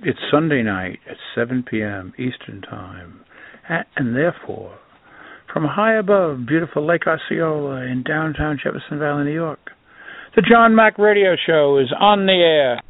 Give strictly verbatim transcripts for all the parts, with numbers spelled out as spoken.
It's Sunday night at seven p.m. Eastern Time, and therefore, from high above beautiful Lake Osceola in downtown Jefferson Valley, New York, the John Mack Radio Show is on the air.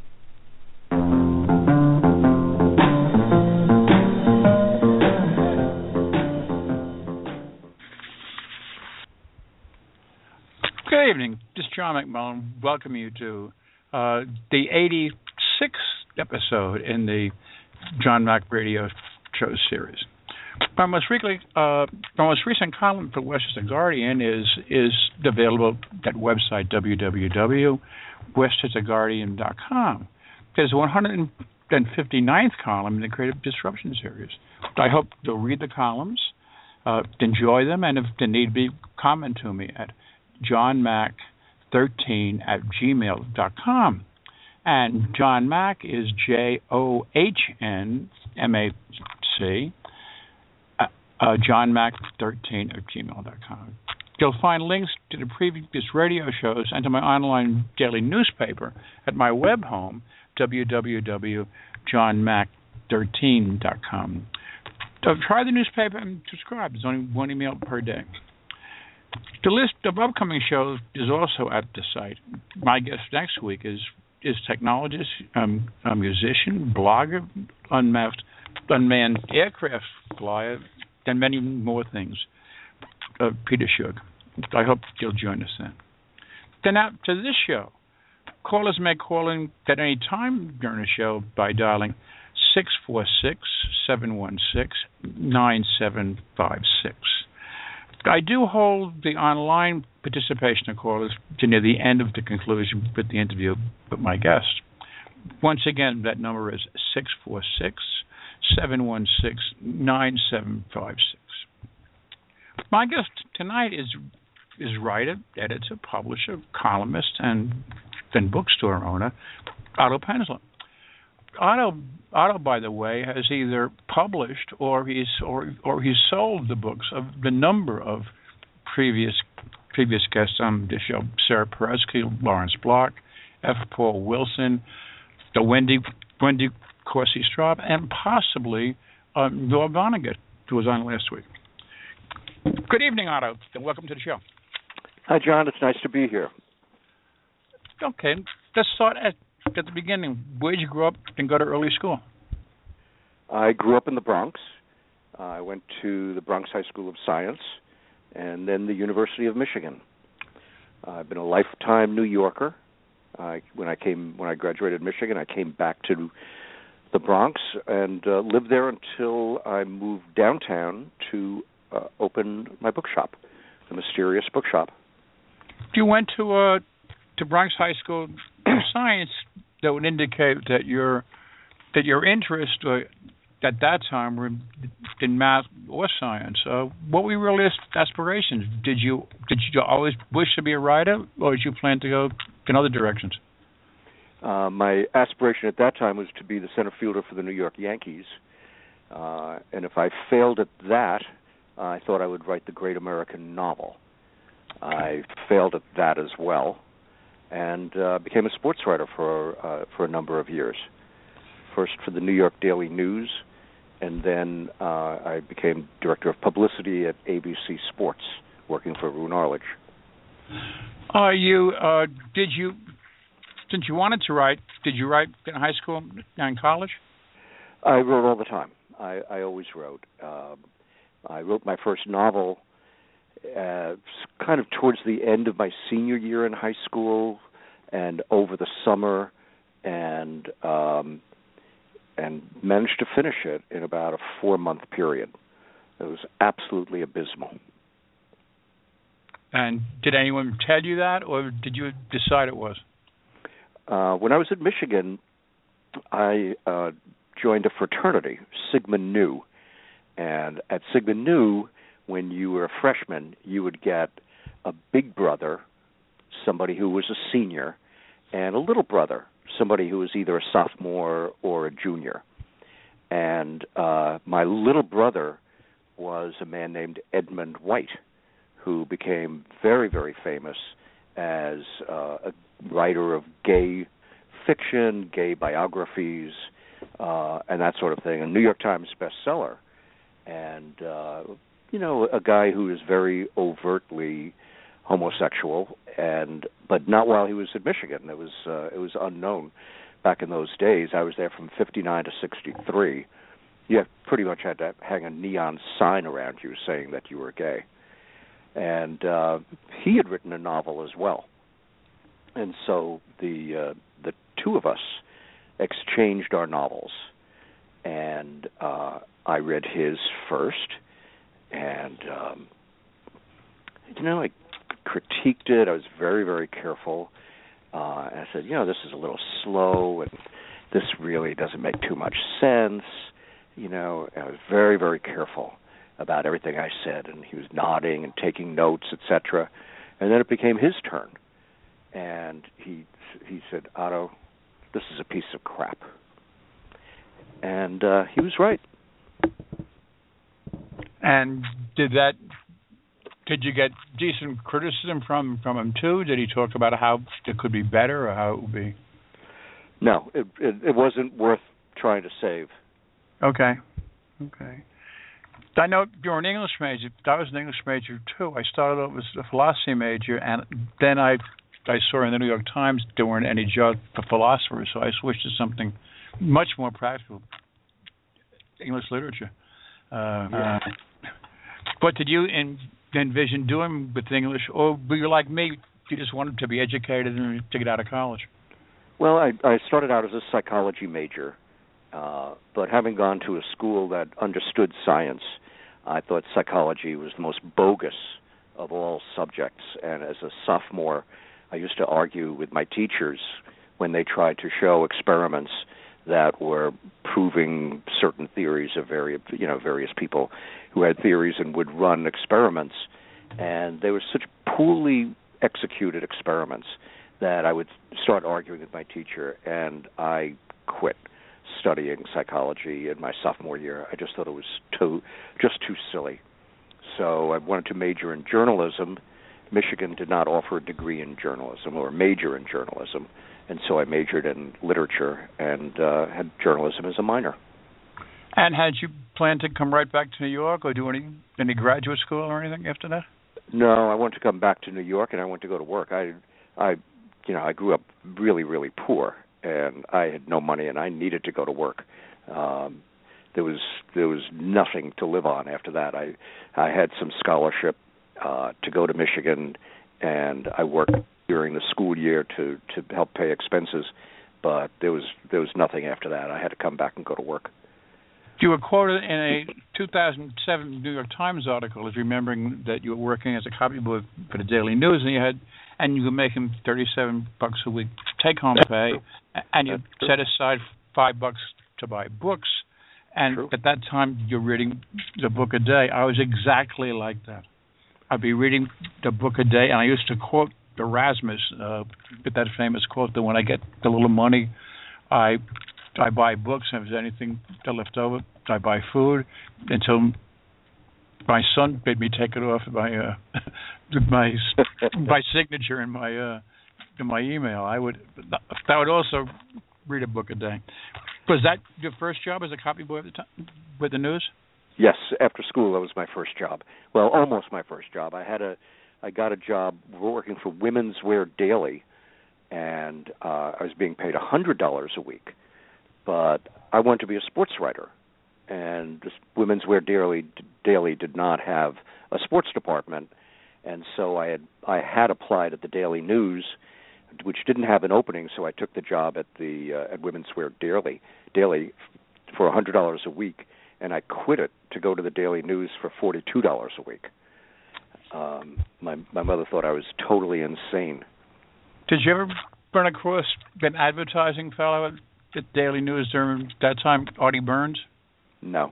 Good evening. This is John McMullen. Welcome you to uh, the eighty-sixth episode in the John Mack Radio Show series. My most, recently, uh, my most recent column for Westchester Guardian is is available at the website w w w dot westchester guardian dot com. There's a one hundred fifty-ninth column in the Creative Disruption series. I hope you'll read the columns, uh, enjoy them, and if they need be, comment to me at john mack thirteen at gmail dot com. And John Mack is J O H N M A C, uh, uh, john mack thirteen at gmail dot com. You'll find links to the previous radio shows and to my online daily newspaper at my web home, w w w dot john mack thirteen dot com. So try the newspaper and subscribe. There's only one email per day. The list of upcoming shows is also at the site. My guest next week is is technologist, um, a musician, blogger, unmasked, unmanned aircraft flyer, and many more things. Uh, Peter Shug. I hope you'll join us then. Then out to this show. Callers may call in at any time during the show by dialing six four six, seven one six, nine seven five six. I do hold the online participation of callers to near the end of the conclusion with the interview with my guest. Once again, that number is six four six, seven one six, nine seven five six. My guest tonight is is writer, editor, publisher, columnist, and then bookstore owner, Otto Penzler. Otto, Otto, by the way, has either published or he's or or he's sold the books of the number of previous previous guests on the show: Sarah Peresky, Lawrence Block, F. Paul Wilson, the Wendy Wendy Corsi Straub, and possibly um, Noah Vonnegut, who was on last week. Good evening, Otto, and welcome to the show. Hi, John. It's nice to be here. Okay, let's start at. At the beginning, where did you grow up and go to early school? I grew up in the Bronx. Uh, I went to the Bronx High School of Science and then the University of Michigan. Uh, I've been a lifetime New Yorker. Uh, when I came, when I graduated Michigan, I came back to the Bronx and uh, lived there until I moved downtown to uh, open my bookshop, the Mysterious Bookshop. You went to uh, to Bronx High School of Science. That would indicate that your that your interest uh, at that time were in math or science. Uh, what were your real aspirations? Did you did you always wish to be a writer, or did you plan to go in other directions? Uh, my aspiration at that time was to be the center fielder for the New York Yankees, uh, and if I failed at that, uh, I thought I would write the great American novel. I failed at that as well, and uh, became a sports writer for uh, for a number of years. First for the New York Daily News, and then uh, I became director of publicity at A B C Sports, working for Roone Arledge. Are you? Uh, did you? Since you wanted to write, did you write in high school and college? I wrote all the time. I, I always wrote. Uh, I wrote my first novel Uh, kind of towards the end of my senior year in high school and over the summer, and um, and managed to finish it in about a four-month period. It was absolutely abysmal. And did anyone tell you that, or did you decide it was? Uh, when I was at Michigan, I uh, joined a fraternity, Sigma Nu, and at Sigma Nu, when you were a freshman, you would get a big brother, somebody who was a senior, and a little brother, somebody who was either a sophomore or a junior. And uh, my little brother was a man named Edmund White, who became very, very famous as uh, a writer of gay fiction, gay biographies, uh, and that sort of thing. A New York Times bestseller, and uh, you know, a guy who is very overtly homosexual, and but not while he was at Michigan. It was uh, it was unknown back in those days. I was there from fifty-nine to sixty-three. You pretty much had to hang a neon sign around you saying that you were gay. And uh, he had written a novel as well. And so the uh, the two of us exchanged our novels. And uh, I read his first, and um, you know, I critiqued it. I was very, very careful. Uh, and I said, you know, this is a little slow, and this really doesn't make too much sense. You know, I was very, very careful about everything I said, and he was nodding and taking notes, et cetera. And then it became his turn, and he he said, Otto, this is a piece of crap. And uh, he was right. And did that? Did you get decent criticism from, from him too? Did he talk about how it could be better or how it would be? No, it it, it wasn't worth trying to save. Okay, okay. I know you're an English major. I was an English major too. I started out as a philosophy major, and then I I saw in the New York Times there weren't any jobs for philosophers, so I switched to something much more practical, English literature. Uh, yeah. What did you in, envision doing with English, or were you like me? You just wanted to be educated and to get out of college? Well, I, I started out as a psychology major. Uh, but having gone to a school that understood science, I thought psychology was the most bogus of all subjects. And as a sophomore, I used to argue with my teachers when they tried to show experiments that were proving certain theories of various, you know, various people who had theories and would run experiments. And they were such poorly executed experiments that I would start arguing with my teacher, and I quit studying psychology in my sophomore year. I just thought it was too, just too silly. So I wanted to major in journalism. Michigan did not offer a degree in journalism or a major in journalism, and so I majored in literature and uh, had journalism as a minor. And had you planned to come right back to New York or do any any graduate school or anything after that? No, I wanted to come back to New York, and I wanted to go to work. I, I, you know, I grew up really, really poor, and I had no money, and I needed to go to work. Um, there was there was nothing to live on after that. I I had some scholarship uh, to go to Michigan, and I worked during the school year to, to help pay expenses, but there was there was nothing after that. I had to come back and go to work. You were quoted in a two thousand seven New York Times article as remembering that you were working as a copy boy for the Daily News, and you had and you were making thirty-seven bucks a week take-home pay, and you set aside five bucks to buy books. And True. At that time, you're reading the book a day. I was exactly like that. I'd be reading the book a day, and I used to quote Erasmus, uh, with that famous quote that when I get the little money, I I buy books, and if there's anything left over, I buy food, until my son made me take it off my uh, my my signature in my uh, in my email. I would I would also read a book a day. Was that your first job as a copy boy at the time with the News? Yes, after school that was my first job. Well, almost my first job. I had a I got a job working for Women's Wear Daily, and uh, I was being paid a hundred dollars a week. But I wanted to be a sports writer, and this Women's Wear Daily Daily did not have a sports department, and so I had I had applied at the Daily News, which didn't have an opening, so I took the job at the uh, at Women's Wear Daily Daily for a hundred dollars a week, and I quit it to go to the Daily News for forty-two dollars a week. Um, my my mother thought I was totally insane. Did you ever run across an advertising fellow at the Daily News during that time, Artie Burns? No.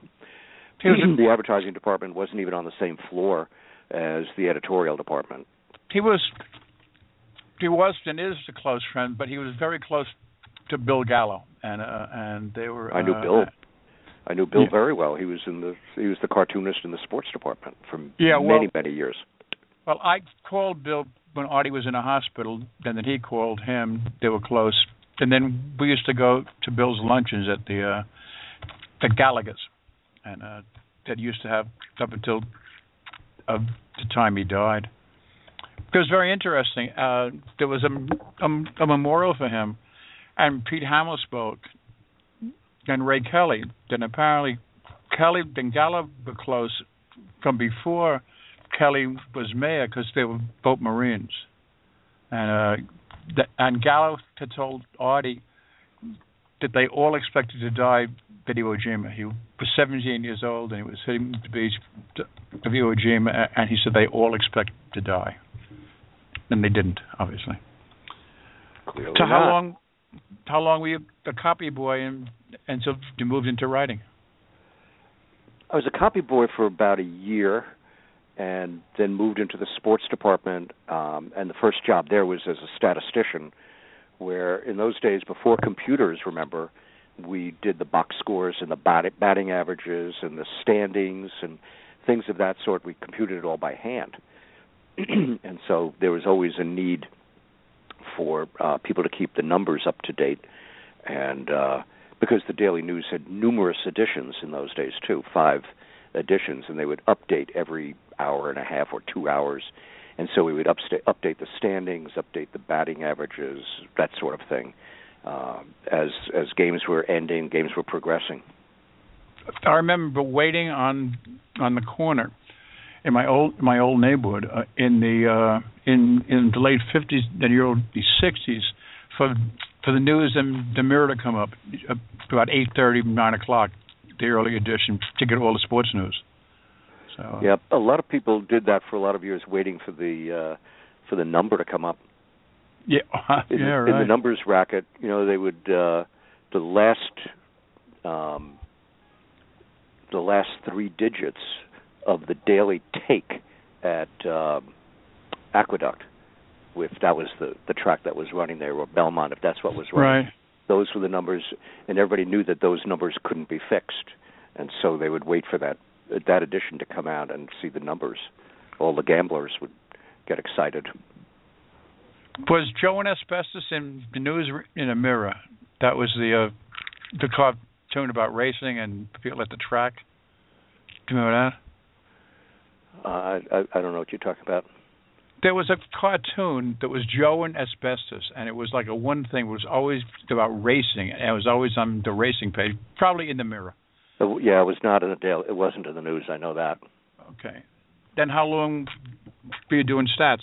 The advertising department wasn't even on the same floor as the editorial department. He was, he was and is a close friend, but he was very close to Bill Gallo, and uh, and they were. I knew uh, Bill. I knew Bill yeah. very well. He was in the he was the cartoonist in the sports department for yeah, well, many many years. Well, I called Bill when Artie was in a hospital, and then he called him. They were close, and then we used to go to Bill's luncheons at the uh, the Gallagher's, and uh, that used to have up until uh, the time he died. It was very interesting. Uh, there was a, a, a memorial for him, and Pete Hamill spoke, and Ray Kelly. Then apparently Kelly and Gallo were close from before Kelly was mayor because they were both Marines. And uh, the, and Gallo had told Artie that they all expected to die at Iwo Jima. He was seventeen years old, and he was hitting the beach of Iwo Jima, and he said they all expected to die. And they didn't, obviously. Clearly so how not. long how long were you a copy boy and, until you moved into writing? I was a copy boy for about a year, and then moved into the sports department. Um, and the first job there was as a statistician, where in those days, before computers, remember, we did the box scores and the bat- batting averages and the standings and things of that sort. We computed it all by hand. And so there was always a need for uh, people to keep the numbers up to date. And uh, because the Daily News had numerous editions in those days, too, five editions, and they would update every hour and a half or two hours. And so we would upsta- update the standings, update the batting averages, that sort of thing, uh, as as games were ending, games were progressing. I remember waiting on on the corner in my old my old neighborhood uh, in the uh, in in the late fifties and the early sixties for for the news and the Mirror to come up uh, about eight thirty, nine o'clock, the early edition, to get all the sports news. So, yeah, a lot of people did that for a lot of years, waiting for the uh, for the number to come up. Yeah, in, yeah, the, right. in the numbers racket, you know, they would uh, the last um, the last three digits of the daily take at uh, Aqueduct, if that was the, the track that was running there, or Belmont, if that's what was running. Right. Those were the numbers, and everybody knew that those numbers couldn't be fixed, and so they would wait for that that edition to come out and see the numbers. All the gamblers would get excited. Was Joe and Asbestos in the news in a Mirror? That was the uh, the cartoon about racing and people at the track. Do you remember that? Uh, I, I don't know what you're talking about. There was a cartoon that was Joe and Asbestos, and it was like a one thing. It was always about racing, and it was always on the racing page, probably in the Mirror. Uh, yeah, it was not in the daily. It wasn't in the news. I know that. Okay. Then how long were you doing stats?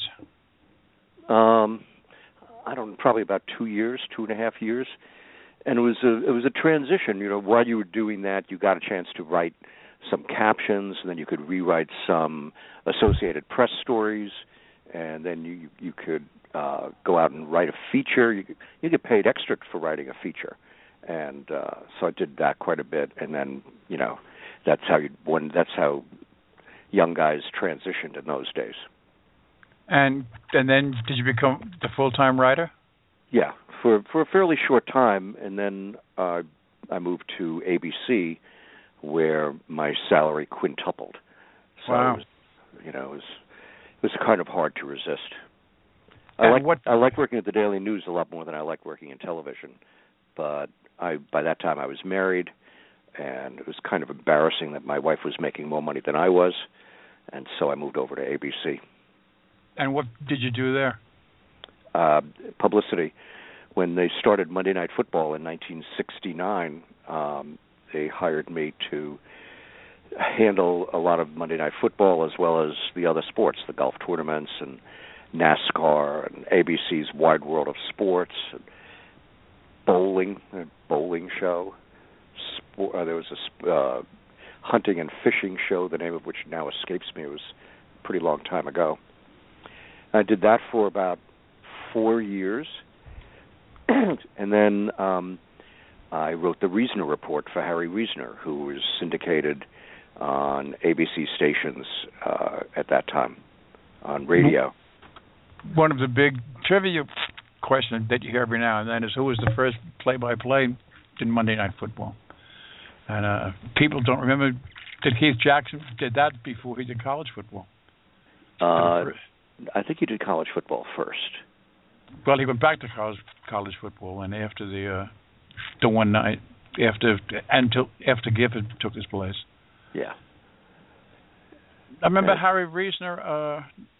Um, I don't. Probably about two years, two and a half years, and it was a it was a transition. You know, while you were doing that, you got a chance to write some captions, and then you could rewrite some Associated Press stories, and then you you could uh, go out and write a feature. You could, you get paid extra for writing a feature. And uh, so I did that quite a bit, and then you know, that's how you one. That's how young guys transitioned in those days. And and then did you become the full time writer? Yeah, for for a fairly short time, and then uh, I moved to A B C, where my salary quintupled. So wow. it was, you know, it was it was kind of hard to resist. I and like what I like working at the Daily News a lot more than I like working in television, but I, by that time, I was married, and it was kind of embarrassing that my wife was making more money than I was, and so I moved over to A B C. And what did you do there? Uh, publicity. When they started Monday Night Football in nineteen sixty-nine, um, they hired me to handle a lot of Monday Night Football as well as the other sports, the golf tournaments and NASCAR and A B C's Wide World of Sports, and bowling, a bowling show. Sport, uh, there was a uh, hunting and fishing show, the name of which now escapes me. It was a pretty long time ago. I did that for about four years, and then um, I wrote the Reasoner Report for Harry Reasoner, who was syndicated on A B C stations uh, at that time on radio. One of the big trivia question that you hear every now and then is who was the first play-by-play in Monday Night Football? And uh, people don't remember that Keith Jackson did that before he did college football. Uh, I think he did college football first. Well, he went back to college college football, and after the uh, the one night after until after Gifford took his place. Yeah. I remember And, Harry Reasoner. Uh,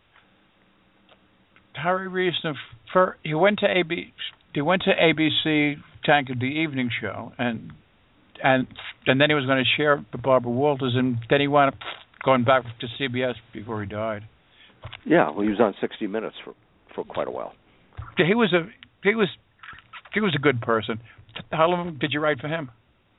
Harry Reasoner, for, he went to A B. He went to A B C Tank of the Evening Show, and and and then he was going to share with Barbara Walters, and then he wound up going back to C B S before he died. Yeah, well, he was on sixty minutes for, for quite a while. He was a he was he was a good person. How long did you write for him?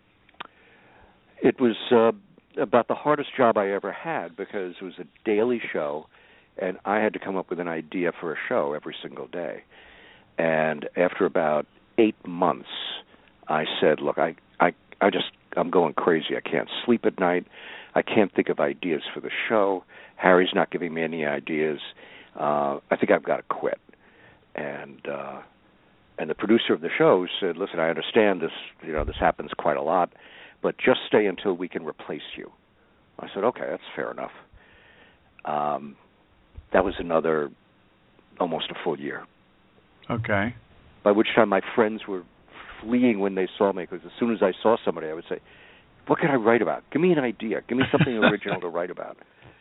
It was uh, about the hardest job I ever had because it was a daily show, and I had to come up with an idea for a show every single day. And after about eight months, I said, "Look, I, I, I just I'm going crazy. I can't sleep at night. I can't think of ideas for the show. Harry's not giving me any ideas. Uh, I think I've got to quit." And uh, and the producer of the show said, "Listen, I understand this. You know, this happens quite a lot, but just stay until we can replace you." I said, "Okay, that's fair enough." Um, that was another almost a full year. Okay. By which time my friends were fleeing when they saw me, because as soon as I saw somebody, I would say, "What can I write about? Give me an idea. Give me something original to write about."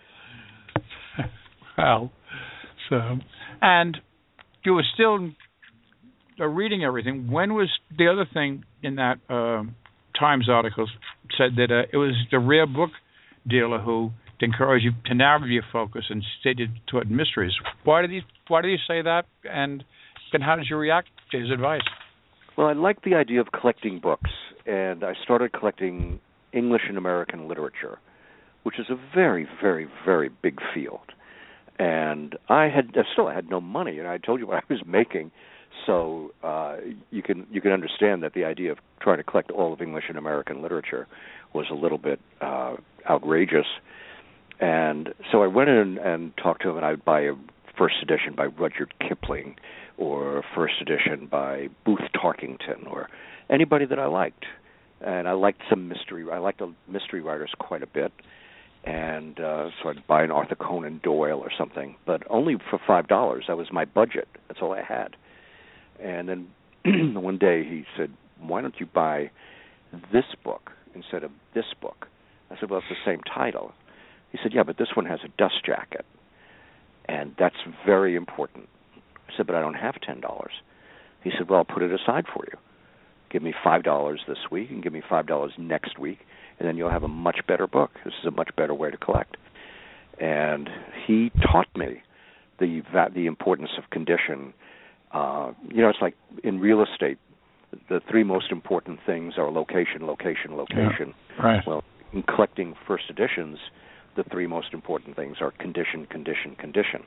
Well, so, and you were still uh, reading everything. When was the other thing in that uh, Times article said that uh, it was the rare book dealer who encouraged you to narrow your focus and stayed toward mysteries? Why did he Why did he say that? And then how did you react to his advice? Well, I liked the idea of collecting books, and I started collecting English and American literature, which is a very, very, very big field. And I had I still had no money, and I told you what I was making, so uh, you can you can understand that the idea of trying to collect all of English and American literature was a little bit uh, outrageous. And so I went in and talked to him, and I would buy a first edition by Rudyard Kipling, or a first edition by Booth Tarkington, or anybody that I liked. And I liked some mystery. I liked the mystery writers quite a bit. And uh, so I'd buy an Arthur Conan Doyle or something, but only for five dollars. That was my budget. That's all I had. And then one day he said, "Why don't you buy this book instead of this book?" I said, "Well, it's the same title." He said, "Yeah, but this one has a dust jacket, and that's very important." I said, "But I don't have ten dollars." He said, "Well, I'll put it aside for you. Give me five dollars this week and give me five dollars next week, and then you'll have a much better book. This is a much better way to collect." And he taught me the the importance of condition. Uh, you know, it's like in real estate, the three most important things are location, location, location. Yeah, right. Well, in collecting first editions, the three most important things are condition, condition, condition.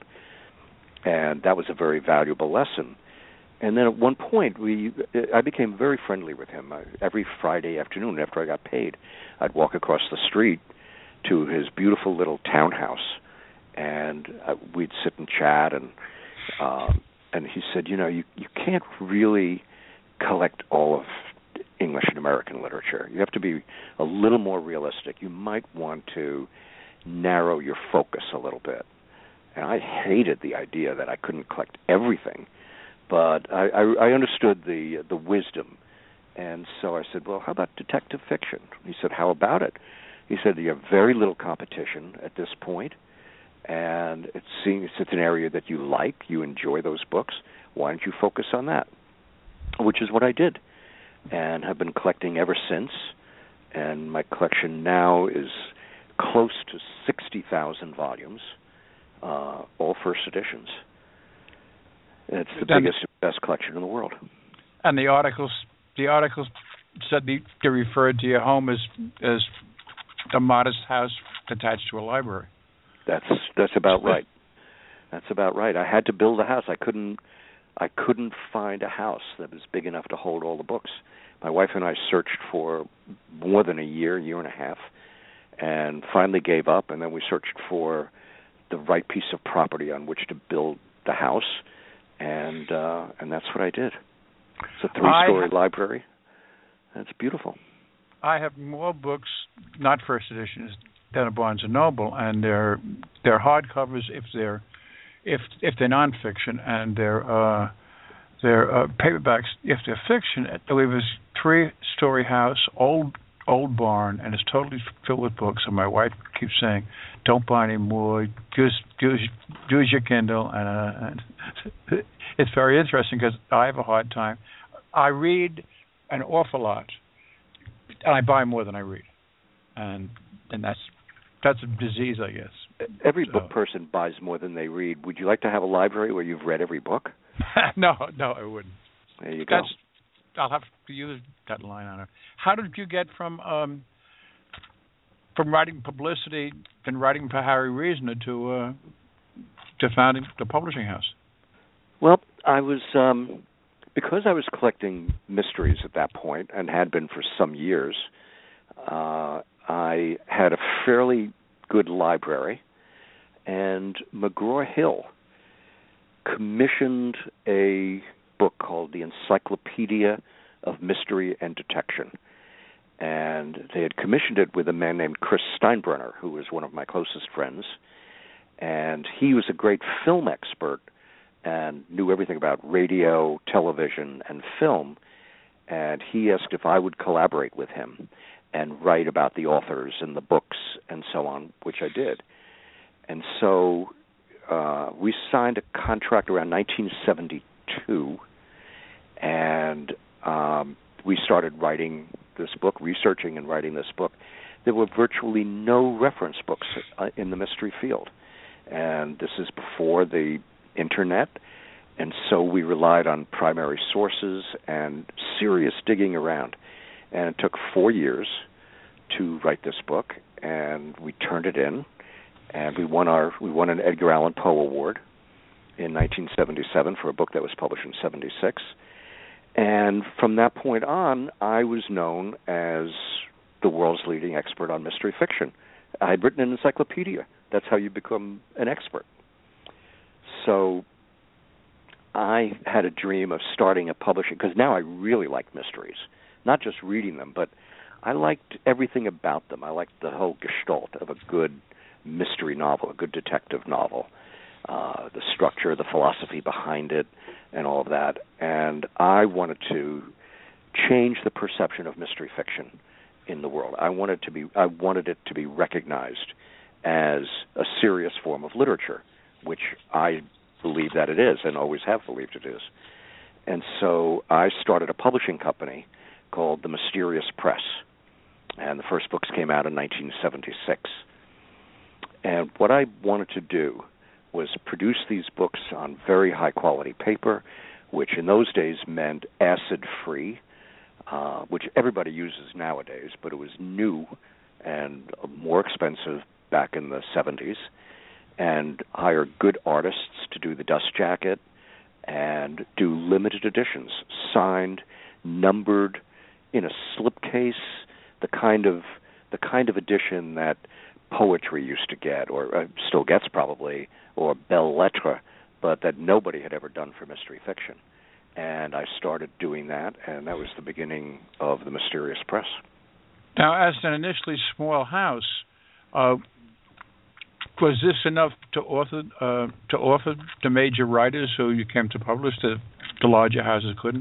And that was a very valuable lesson. And then at one point, we I became very friendly with him. I, every Friday afternoon after I got paid, I'd walk across the street to his beautiful little townhouse, and uh, we'd sit and chat. And uh, and he said, "You know, you, you can't really collect all of English and American literature. You have to be a little more realistic. You might want to narrow your focus a little bit." And I hated the idea that I couldn't collect everything. But I, I, I understood the the wisdom, and so I said, "Well, how about detective fiction?" He said, "How about it?" He said, "You have very little competition at this point, and it seems it's an area that you like, you enjoy those books. Why don't you focus on that?" Which is what I did, and have been collecting ever since. And my collection now is close to sixty thousand volumes, uh, all first editions. It's the and, biggest, best collection in the world. And the articles, the articles said the, they referred to your home as as a modest house attached to a library. That's that's about right. That's about right. I had to build a house. I couldn't I couldn't find a house that was big enough to hold all the books. My wife and I searched for more than a year, year and a half, and finally gave up. And then we searched for the right piece of property on which to build the house. And uh, and that's what I did. It's a three-story ha- library. And it's beautiful. I have more books, not first editions, than a Barnes and Noble, and they're they're hardcovers if they're if if they're nonfiction, and they're uh, they're uh, paperbacks. If they're fiction, I believe it's three-story house, old old barn, and it's totally filled with books. And my wife keeps saying, "Don't buy any more. Use use, use your Kindle." And, uh, and it's very interesting because I have a hard time. I read an awful lot, and I buy more than I read, and and that's that's a disease, I guess. Every so. book person buys more than they read. Would you like to have a library where you've read every book? no, no, I wouldn't. There you go. That's, I'll have to use that line on it. How did you get from um, from writing publicity and writing for Harry Reasoner to uh, to founding the publishing house? Well, I was um, because I was collecting mysteries at that point and had been for some years. Uh, I had a fairly good library, and McGraw-Hill commissioned a book called The Encyclopedia of Mystery and Detection. And they had commissioned it with a man named Chris Steinbrenner, who was one of my closest friends. And he was a great film expert and knew everything about radio, television, and film. And he asked if I would collaborate with him and write about the authors and the books and so on, which I did. And so uh, we signed a contract around nineteen seventy-two, and um, we started writing this book, researching and writing this book. There were virtually no reference books uh, in the mystery field. And this is before the Internet, and so we relied on primary sources and serious digging around. And it took four years to write this book, and we turned it in, and we won our we won an Edgar Allan Poe Award in nineteen seventy-seven for a book that was published in seventy-six. And from that point on, I was known as the world's leading expert on mystery fiction. I had written an encyclopedia. That's how you become an expert. So I had a dream of starting a publishing, because now I really like mysteries, not just reading them, but I liked everything about them. I liked the whole gestalt of a good mystery novel, a good detective novel, uh, the structure, the philosophy behind it, and all of that. And I wanted to change the perception of mystery fiction in the world. I wanted to be, I wanted it to be recognized as a serious form of literature, which I believe that it is and always have believed it is. And so I started a publishing company called The Mysterious Press, and the first books came out in nineteen seventy-six. And what I wanted to do was produce these books on very high-quality paper, which in those days meant acid-free, uh, which everybody uses nowadays, but it was new and more expensive back in the seventies, and hire good artists to do the dust jacket and do limited editions, signed, numbered, in a slipcase, the kind of the kind of edition that poetry used to get, or uh, still gets probably, or belles lettres, but that nobody had ever done for mystery fiction. And I started doing that, and that was the beginning of the Mysterious Press. Now, as an initially small house, uh, was this enough to author uh, to offer the major writers who you came to publish that the larger houses couldn't?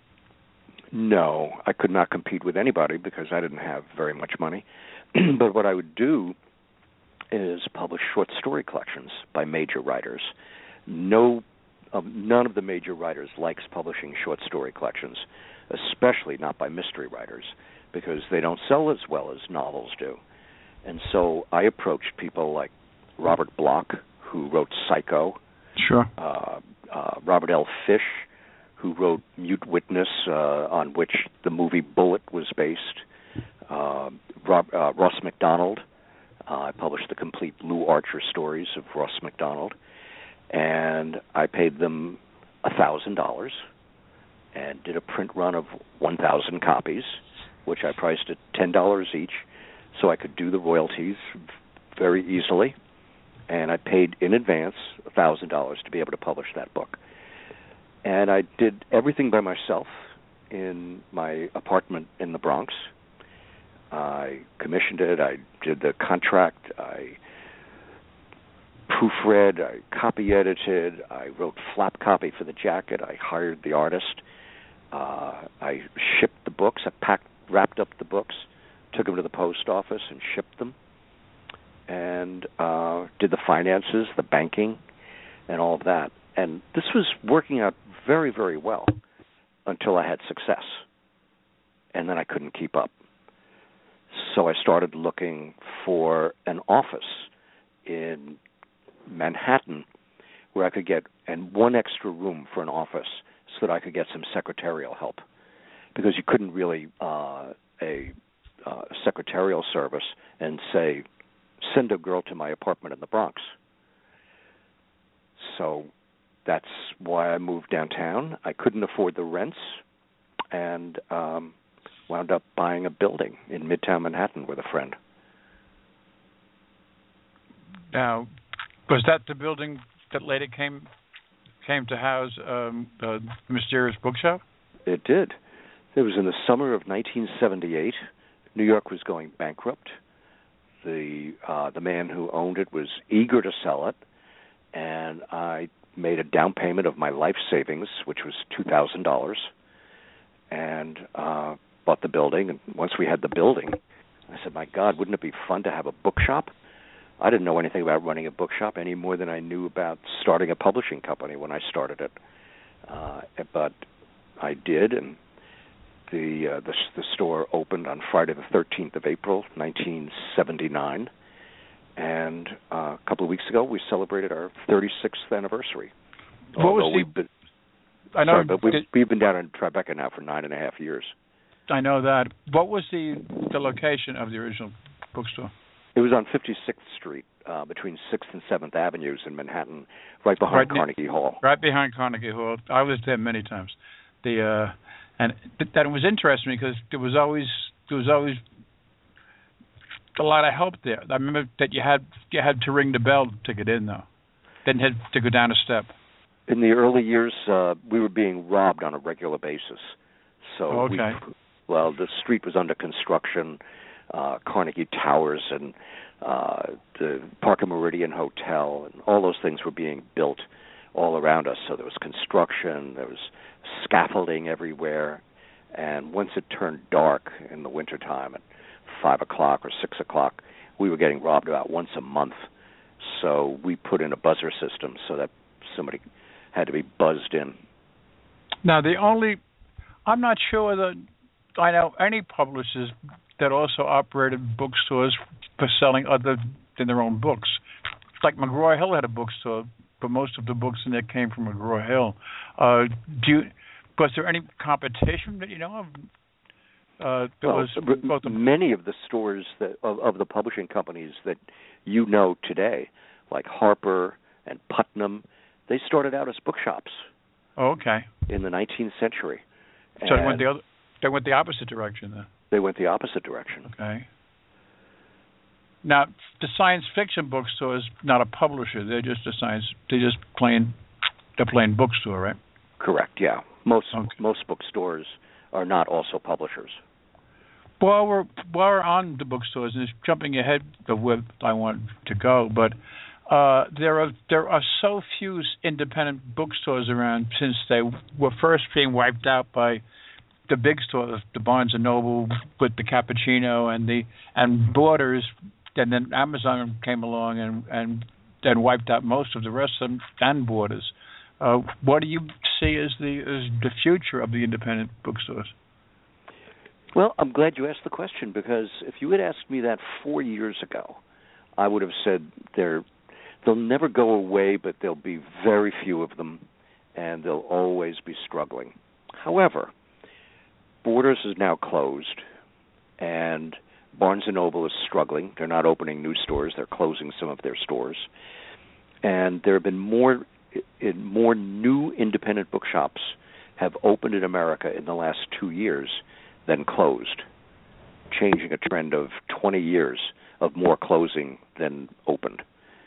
No, I could not compete with anybody because I didn't have very much money. But what I would do is publish short story collections by major writers. No, um, none of the major writers likes publishing short story collections, especially not by mystery writers, because they don't sell as well as novels do. And so I approached people like Robert Bloch, who wrote Psycho. Sure. Uh, uh, Robert L. Fish, who wrote Mute Witness, uh, on which the movie Bullet was based. Uh, Rob, uh, Ross MacDonald. Uh, I published the complete Lou Archer stories of Ross MacDonald. And I paid them one thousand dollars and did a print run of one thousand copies, which I priced at ten dollars each, so I could do the royalties very easily. And I paid in advance one thousand dollars to be able to publish that book. And I did everything by myself in my apartment in the Bronx. I commissioned it. I did the contract. I proofread, I copy edited, I wrote flap copy for the jacket, I hired the artist, uh, I shipped the books, I packed, wrapped up the books, took them to the post office and shipped them, and uh, did the finances, the banking, and all of that. And this was working out very, very well until I had success, and then I couldn't keep up. So I started looking for an office in Manhattan where I could get, and one extra room for an office so that I could get some secretarial help, because you couldn't really uh, a uh, secretarial service and say, send a girl to my apartment in the Bronx. So that's why I moved downtown. I couldn't afford the rents, and um, wound up buying a building in Midtown Manhattan with a friend. Now, was that the building that later came came to house um, the Mysterious Bookshop? It did. It was in the summer of nineteen seventy-eight. New York was going bankrupt. The uh, the man who owned it was eager to sell it, and I made a down payment of my life savings, which was two thousand dollars, and uh, bought the building. And once we had the building, I said, my God, wouldn't it be fun to have a bookshop? I didn't know anything about running a bookshop any more than I knew about starting a publishing company when I started it. Uh, but I did, and the, uh, the the store opened on Friday the thirteenth of April, nineteen seventy-nine. And uh, a couple of weeks ago, we celebrated our thirty-sixth anniversary. What was the... Been, I know, sorry, but we've, we've been down in Tribeca now for nine and a half years. I know that. What was the the location of the original bookstore? It was on fifty-sixth Street, uh, between sixth and seventh Avenues in Manhattan, right behind right Carnegie ne- Hall. Right behind Carnegie Hall. I was there many times. The uh, and th- that was interesting because there was always there was always a lot of help there. I remember that you had you had to ring the bell to get in, though. Didn't have to go down a step. In the early years, uh, we were being robbed on a regular basis. So, oh, okay. we, well, the street was under construction. Uh, Carnegie Towers and uh, the Parker Meridian Hotel and all those things were being built all around us. So there was construction, there was scaffolding everywhere, and once it turned dark in the wintertime at five o'clock or six o'clock, we were getting robbed about once a month. So we put in a buzzer system so that somebody had to be buzzed in. Now, the only, I'm not sure that I know any publishers that also operated bookstores for selling other than their own books. Like McGraw-Hill had a bookstore, but most of the books in there came from McGraw-Hill. Uh, do you, was there any competition that you know of? Uh, there well, was both of many of the stores that of, of the publishing companies that you know today, like Harper and Putnam, they started out as bookshops. Oh, okay. In the nineteenth century. So they went the other, they went the opposite direction then. They went the opposite direction. Okay. Now, the science fiction bookstore is not a publisher. They're just a science. They're just plain. They're plain bookstore, right? Correct. Yeah. Most okay. most bookstores are not also publishers. While we're while we're on the bookstores, and it's jumping ahead of where I want to go, but uh, there are there are so few independent bookstores around since they were first being wiped out by the big stores, the Barnes and Noble with the Cappuccino and the and Borders, and then Amazon came along and and then wiped out most of the rest of them and Borders. Uh, what do you see as the as the future of the independent bookstores? Well, I'm glad you asked the question, because if you had asked me that four years ago, I would have said they're they'll never go away, but there'll be very few of them, and they'll always be struggling. However, Borders is now closed, and Barnes and Noble is struggling. They're not opening new stores. They're closing some of their stores. And there have been more, more new independent bookshops have opened in America in the last two years than closed, changing a trend of twenty years of more closing than opened.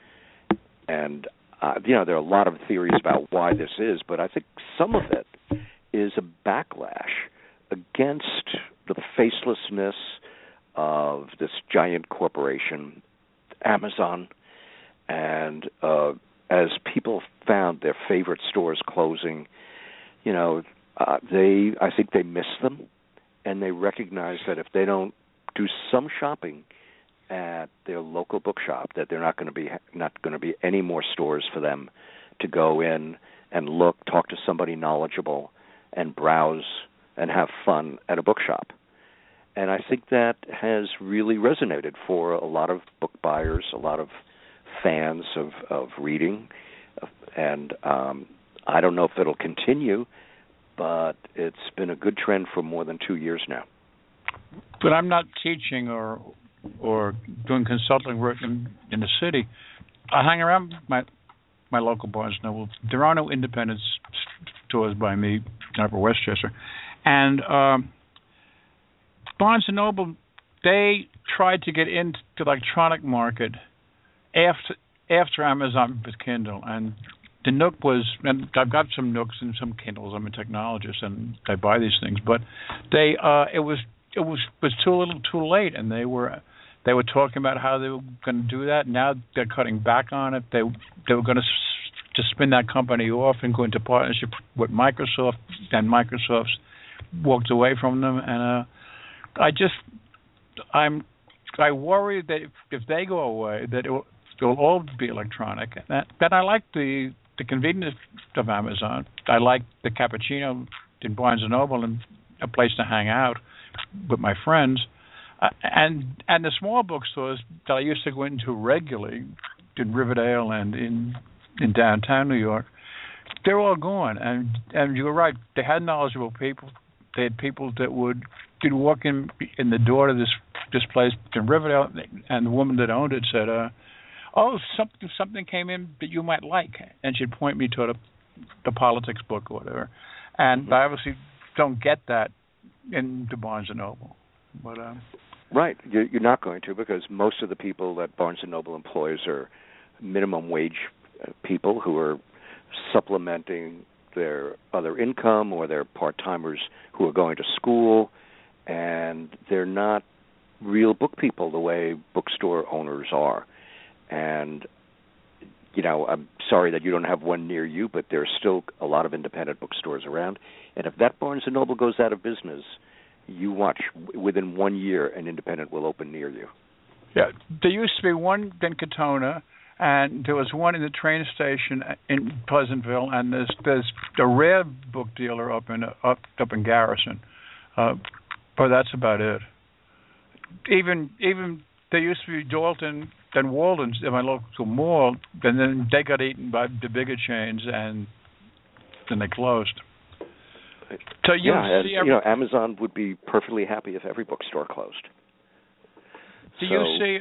And, uh, you know, there are a lot of theories about why this is, but I think some of it is a backlash against the facelessness of this giant corporation, Amazon, And uh, as people found their favorite stores closing, you know, uh, they I think they miss them, and they recognize that if they don't do some shopping at their local bookshop, that they're not going to be not going to be any more stores for them to go in and look, talk to somebody knowledgeable, and browse and have fun at a bookshop. And I think that has really resonated for a lot of book buyers, a lot of fans of, of reading. And um, I don't know if it'll continue, but it's been a good trend for more than two years now. But I'm not teaching or or doing consulting work in, in the city. I hang around my my local Barnes and Noble. There are no independent stores by me in Upper Westchester. And um, Barnes and Noble, they tried to get into the electronic market after after Amazon with Kindle. And the Nook was, and I've got some Nooks and some Kindles. I'm a technologist, and I buy these things. But they, uh, it was it was was too little, too late, and they were they were talking about how they were going to do that. Now they're cutting back on it. They they were going to to spin that company off and go into partnership with Microsoft, and Microsoft's walked away from them. And uh, I just I'm I worry that if, if they go away, that it will, it will all be electronic. That that I like the the convenience of Amazon. I like the cappuccino in Barnes and Noble and a place to hang out with my friends, uh, and and the small bookstores that I used to go into regularly in Riverdale and in in downtown New York, they're all gone. And and you were right, they had knowledgeable people. They had people that would you'd walk in in the door to this this place in Riverdale, and the woman that owned it said, uh, "Oh, something something came in that you might like," and she'd point me to the the politics book or whatever. And mm-hmm. I obviously don't get that in the Barnes and Noble, but um, right, you're, you're not going to, because most of the people that Barnes and Noble employs are minimum wage uh, people who are supplementing their other income, or they're part-timers who are going to school, and they're not real book people the way bookstore owners are. And you know, I'm sorry that you don't have one near you, but there's still a lot of independent bookstores around. And if that Barnes and Noble goes out of business, you watch, within one year, an independent will open near you. Yeah, there used to be one in Katona, and there was one in the train station in Pleasantville, and there's there's a rare book dealer up in up up in Garrison, uh, but that's about it. Even even there used to be Dalton and Walden's in my local mall, and then they got eaten by the bigger chains, and then they closed. So you yeah, see, and, you know, Amazon would be perfectly happy if every bookstore closed. Do so, you see?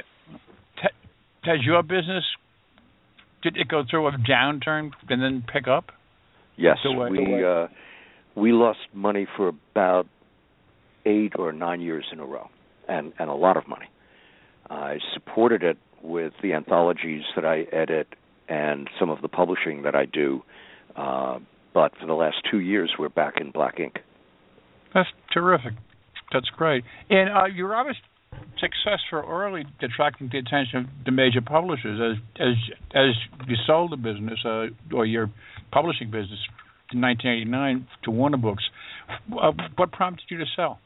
T- has your business, did it go through a downturn and then pick up? Yes, the way, we the way? Uh, we lost money for about eight or nine years in a row, and and a lot of money. I supported it with the anthologies that I edit and some of the publishing that I do, uh, but for the last two years, we're back in black ink. That's terrific. That's great. And uh, your obvious success for early attracting the attention of the major publishers, as as as you sold the business uh, or your publishing business in nineteen eighty-nine to Warner Books. Uh, what prompted you to sell?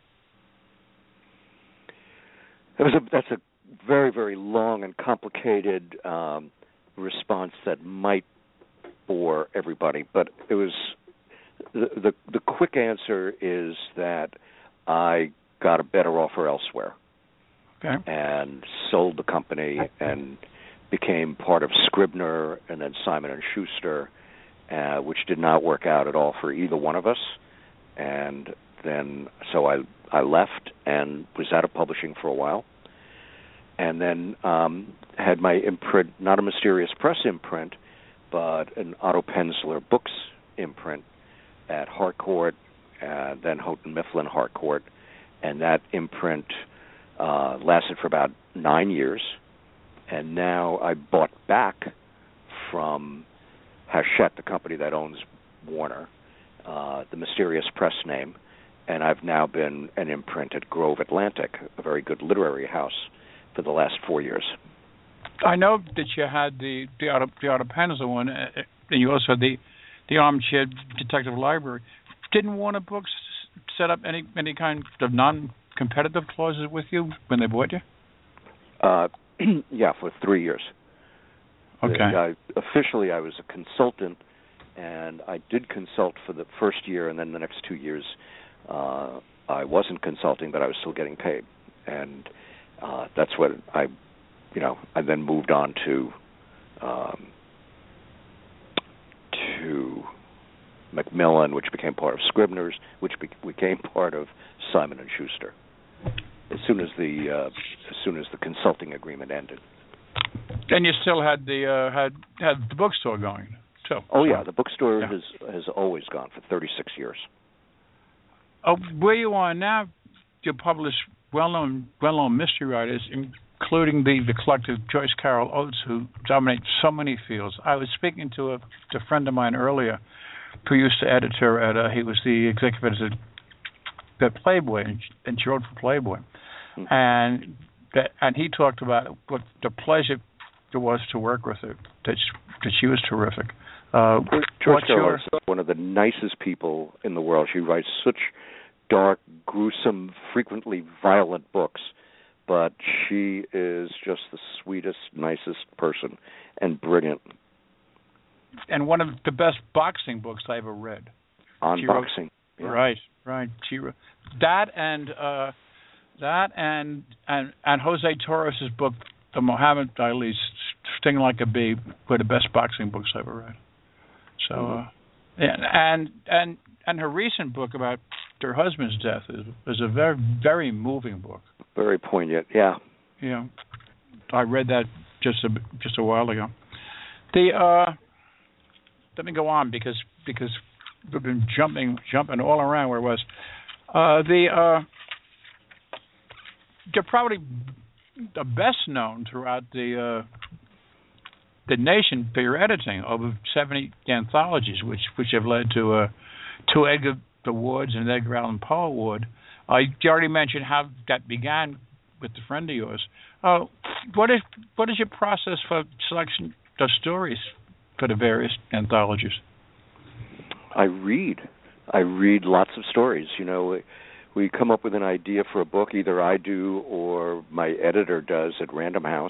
It was a, that's a very, very long and complicated um, response that might bore everybody, but it was the, the the quick answer is that I got a better offer elsewhere, okay, and sold the company and became part of Scribner and then Simon and Schuster, uh, which did not work out at all for either one of us, and then so I I left and was out of publishing for a while. And then um, had my imprint, not a Mysterious Press imprint, but an Otto Penzler Books imprint at Harcourt, uh, then Houghton Mifflin Harcourt, and that imprint uh, lasted for about nine years. And now I bought back from Hachette, the company that owns Warner, uh, the Mysterious Press name, and I've now been an imprint at Grove Atlantic, a very good literary house, for the last four years. I know that you had the the Otto, the Otto Penza one, uh, and you also had the the Armchair Detective Library. Didn't Warner Books set up any any kind of non-competitive clauses with you when they bought you? Uh, yeah, for three years. Okay. I, officially, I was a consultant, and I did consult for the first year, and then the next two years, uh, I wasn't consulting, but I was still getting paid, and uh, that's what I, you know, I then moved on to, um, to Macmillan, which became part of Scribner's, which be- became part of Simon and Schuster. As soon as the uh, as soon as the consulting agreement ended. And you still had the uh, had had the bookstore going too. Oh so, yeah, the bookstore yeah. has has always gone for thirty-six years. Oh, where you are now, you publish well-known well-known mystery writers, including the, the collective Joyce Carol Oates, who dominates so many fields. I was speaking to a, to a friend of mine earlier, who used to edit her at uh, he was the executive editor at Playboy, and, and she wrote for Playboy, mm-hmm. and that and he talked about what the pleasure there was to work with her. That she, that she was terrific. Uh, Joyce Carol is one of the nicest people in the world. She writes such dark, gruesome, frequently violent books, but she is just the sweetest, nicest person, and brilliant. And one of the best boxing books I ever read. On she boxing, wrote, yeah. right, right. She wrote that and uh, that and and and Jose Torres's book, The Muhammad Ali, Sting Like a Bee, were the best boxing books I ever read. So, mm-hmm. uh, yeah, and and and her recent book about her husband's death is is a very very moving book. Very poignant, yeah. Yeah, I read that just a just a while ago. The uh, let me go on because because we've been jumping jumping all around where it was. Uh, the uh, you're probably the best known throughout the. Uh, the nation for your editing over seventy anthologies, which which have led to uh, two Edgar Awards and an Edgar Allan Poe Award. Uh, you already mentioned how that began with a friend of yours. Uh, what is what is your process for selection of stories for the various anthologies? I read. I read lots of stories. You know, we come up with an idea for a book. Either I do or my editor does at Random House.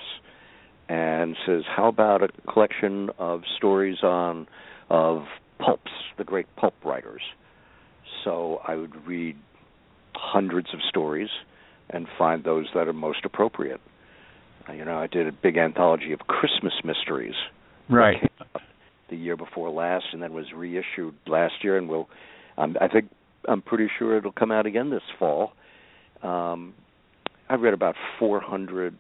And says, how about a collection of stories on of pulps, the great pulp writers? So I would read hundreds of stories and find those that are most appropriate. You know, I did a big anthology of Christmas mysteries. Right. The year before last, and then was reissued last year, and will, um, I think, I'm pretty sure it'll come out again this fall. Um, I've read about four hundred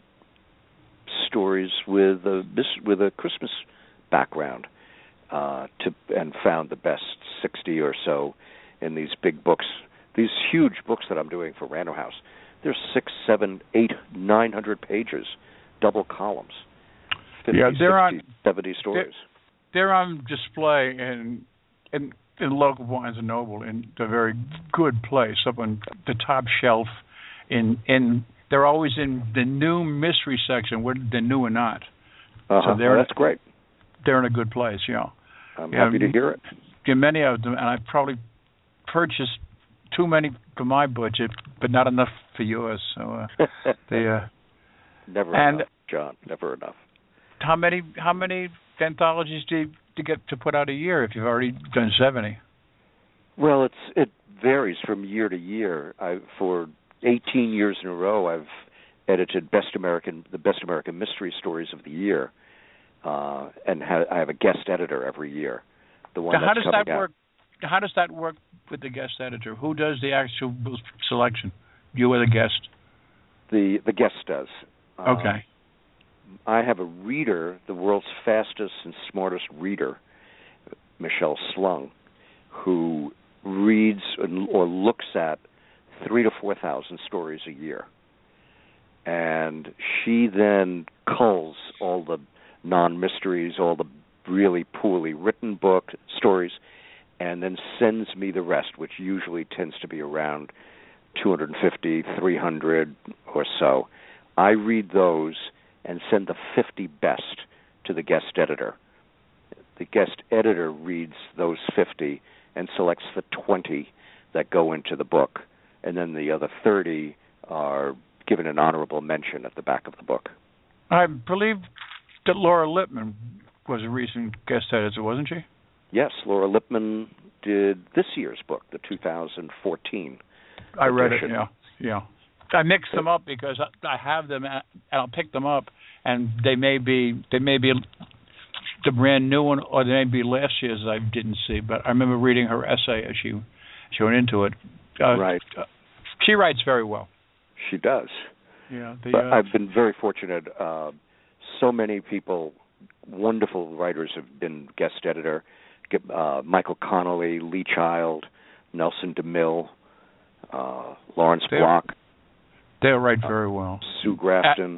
stories with a with a Christmas background, uh, to and found the best sixty or so in these big books, these huge books that I'm doing for Random House. There's six, seven, eight, nine hundred pages, double columns, fifty, yeah, they're sixty, on, seventy stories. They're, they're on display in in in local Barnes and Noble in a very good place up on the top shelf in in. They're always in the new mystery section, whether they're new or not. Uh-huh. So they're, oh, that's great. They're in a good place, you know. I'm happy yeah, to hear it. Yeah, many of them, and I've probably purchased too many for my budget, but not enough for yours. So uh, they uh, never and enough, John. Never enough. How many how many anthologies do you, do you get to put out a year if you've already done seventy? Well, it's it varies from year to year. I for eighteen years in a row, I've edited Best American, the Best American Mystery Stories of the Year, uh, and ha- I have a guest editor every year. The one now, how that's does coming that out. work? How does that work with the guest editor? Who does the actual selection? You or the guest? The the guest does. Okay. Um, I have a reader, the world's fastest and smartest reader, Michelle Slung, who reads or looks at three to four thousand stories a year, and she then culls all the non-mysteries, all the really poorly written book stories, and then sends me the rest, which usually tends to be around two hundred fifty, three hundred or so. I read those, and send the fifty best to the guest editor. The guest editor reads those fifty and selects the twenty that go into the book, and then the other thirty are given an honorable mention at the back of the book. I believe that Laura Lippman was a recent guest editor, wasn't she? Yes, Laura Lippman did this year's book, the two thousand fourteen I read edition. it, yeah. yeah. I mix them up because I have them, and I'll pick them up, and they may be they may be the brand new one, or they may be last year's I didn't see. But I remember reading her essay as she she went into it. Uh, right. Uh, she writes very well. She does. Yeah. The, but uh, I've been very fortunate. Uh, so many people, wonderful writers, have been guest editor. Uh, Michael Connolly, Lee Child, Nelson DeMille, uh, Lawrence they're, Block. They write very well. Uh, Sue Grafton.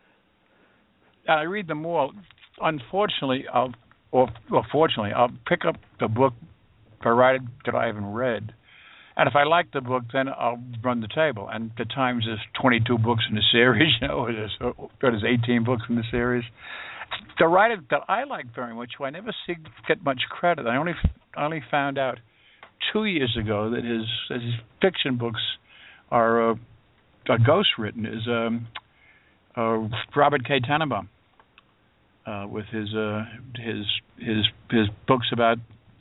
Uh, I read them all. Unfortunately, I'll, or, or fortunately, I'll pick up the book if I write it that I haven't read. And if I like the book, then I'll run the table. And at times there's twenty-two books in the series, you know, or there's, or there's eighteen books in the series. The writer that I like very much, who I never see get much credit, I only I only found out two years ago that his his fiction books are uh, are ghost written, is um, uh, Robert K. Tannenbaum uh, with his uh, his his his books about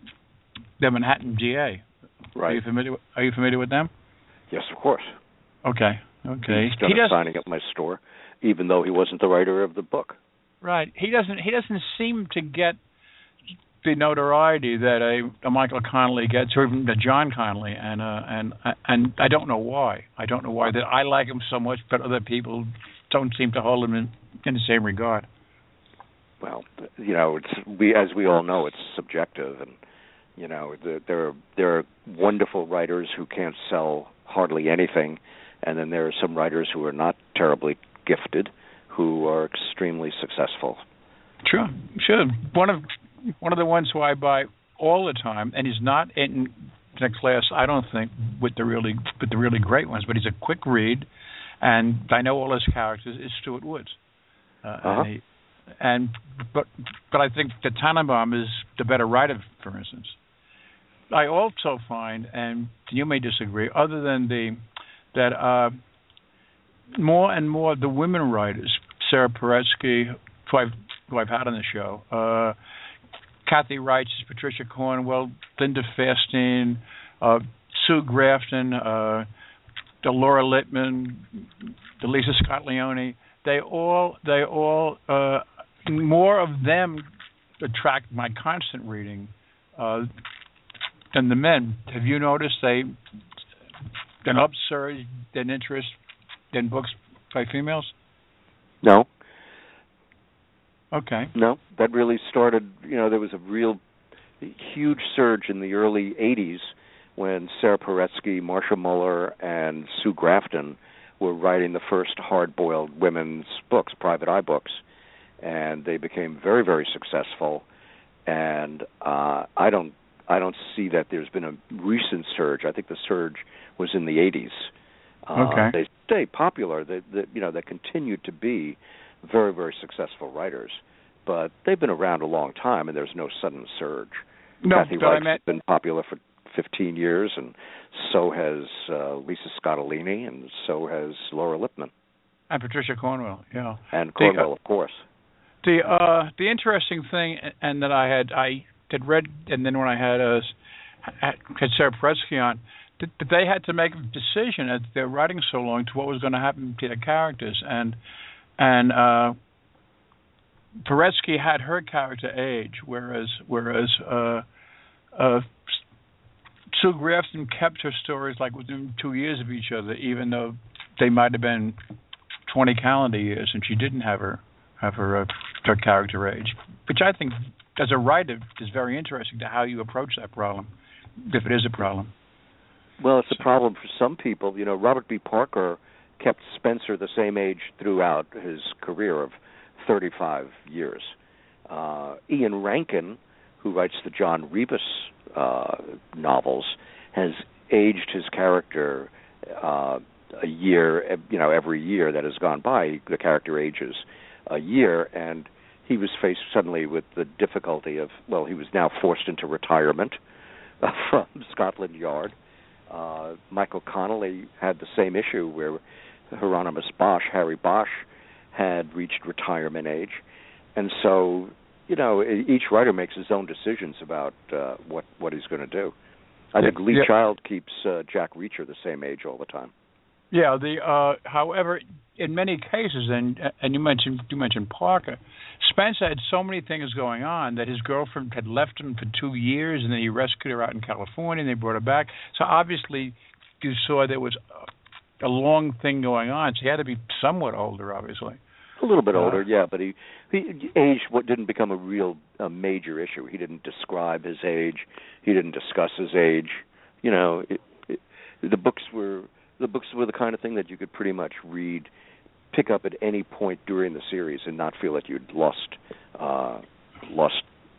the Manhattan D A. Right. Are you familiar? Are you familiar with them? Yes, of course. Okay. Okay. He's done he a signing at my store, even though he wasn't the writer of the book. Right. He doesn't. He doesn't seem to get the notoriety that a, a Michael Connolly gets, or even a John Connolly, and uh, and and I don't know why. I don't know why that I like him so much, but other people don't seem to hold him in, in the same regard. Well, you know, it's we as we all know, it's subjective, and you know, the, there are there are wonderful writers who can't sell hardly anything, and then there are some writers who are not terribly gifted, who are extremely successful. Sure, sure. One of one of the ones who I buy all the time, and he's not in the class, I don't think, with the really with the really great ones, but he's a quick read, and I know all his characters, is Stuart Woods. Uh, uh-huh. and, he, and but but I think that Tannenbaum is the better writer, for instance. I also find, and you may disagree, other than the that uh, more and more the women writers, Sarah Paretsky, who I've, who I've had on the show, uh, Kathy Reitz, Patricia Cornwell, Linda Fairstein, uh, Sue Grafton, uh, the Laura Lippman, the Lisa Scott Leone, they all, they all, uh, more of them attract my constant reading uh, than the men. Have you noticed they an upsurge in interest in books by females? No. Okay. No, that really started, you know, there was a real huge surge in the early eighties when Sarah Paretsky, Marcia Muller, and Sue Grafton were writing the first hard-boiled women's books, private eye books, and they became very, very successful. And uh, I don't I don't see that there's been a recent surge. I think the surge was in the eighties. Uh, okay. They stay popular. They, they, you know, they continue to be very, very successful writers, but they've been around a long time, and there's no sudden surge. No, Kathy but I Reitz meant... has been popular for fifteen years, and so has uh, Lisa Scottolini, and so has Laura Lippman. And Patricia Cornwell, yeah. And Cornwell, the, uh, of course. The uh, the interesting thing, and that I had I had read, and then when I had uh, had Sarah Paretsky on, that they had to make a decision as they're writing so long to what was going to happen to the characters, and and uh, Paretsky had her character age, whereas whereas uh, uh, Sue Grafton kept her stories like within two years of each other, even though they might have been twenty calendar years, and she didn't have her have her uh, her character age, which I think, as a writer, is very interesting to how you approach that problem, if it is a problem. Well, it's a problem for some people. You know, Robert B. Parker kept Spencer the same age throughout his career of thirty-five years. Uh, Ian Rankin, who writes the John Rebus uh, novels, has aged his character uh, a year, you know, every year that has gone by, the character ages. a year, and he was faced suddenly with the difficulty of, well, he was now forced into retirement uh, from Scotland Yard. Uh, Michael Connelly had the same issue where Hieronymus Bosch, Harry Bosch, had reached retirement age. And so, you know, each writer makes his own decisions about uh, what, what he's going to do. I think Lee yeah. Child keeps uh, Jack Reacher the same age all the time. Yeah. The uh, however, in many cases, and and you mentioned you mentioned Parker, Spencer had so many things going on that his girlfriend had left him for two years, and then he rescued her out in California, and they brought her back. So obviously, you saw there was a long thing going on. So he had to be somewhat older, obviously. A little bit uh, older, yeah, but he, he age what didn't become a real a major issue. He didn't describe his age. He didn't discuss his age. You know, it, it, the books were the books were the kind of thing that you could pretty much read, pick up at any point during the series, and not feel that you'd lost uh, lost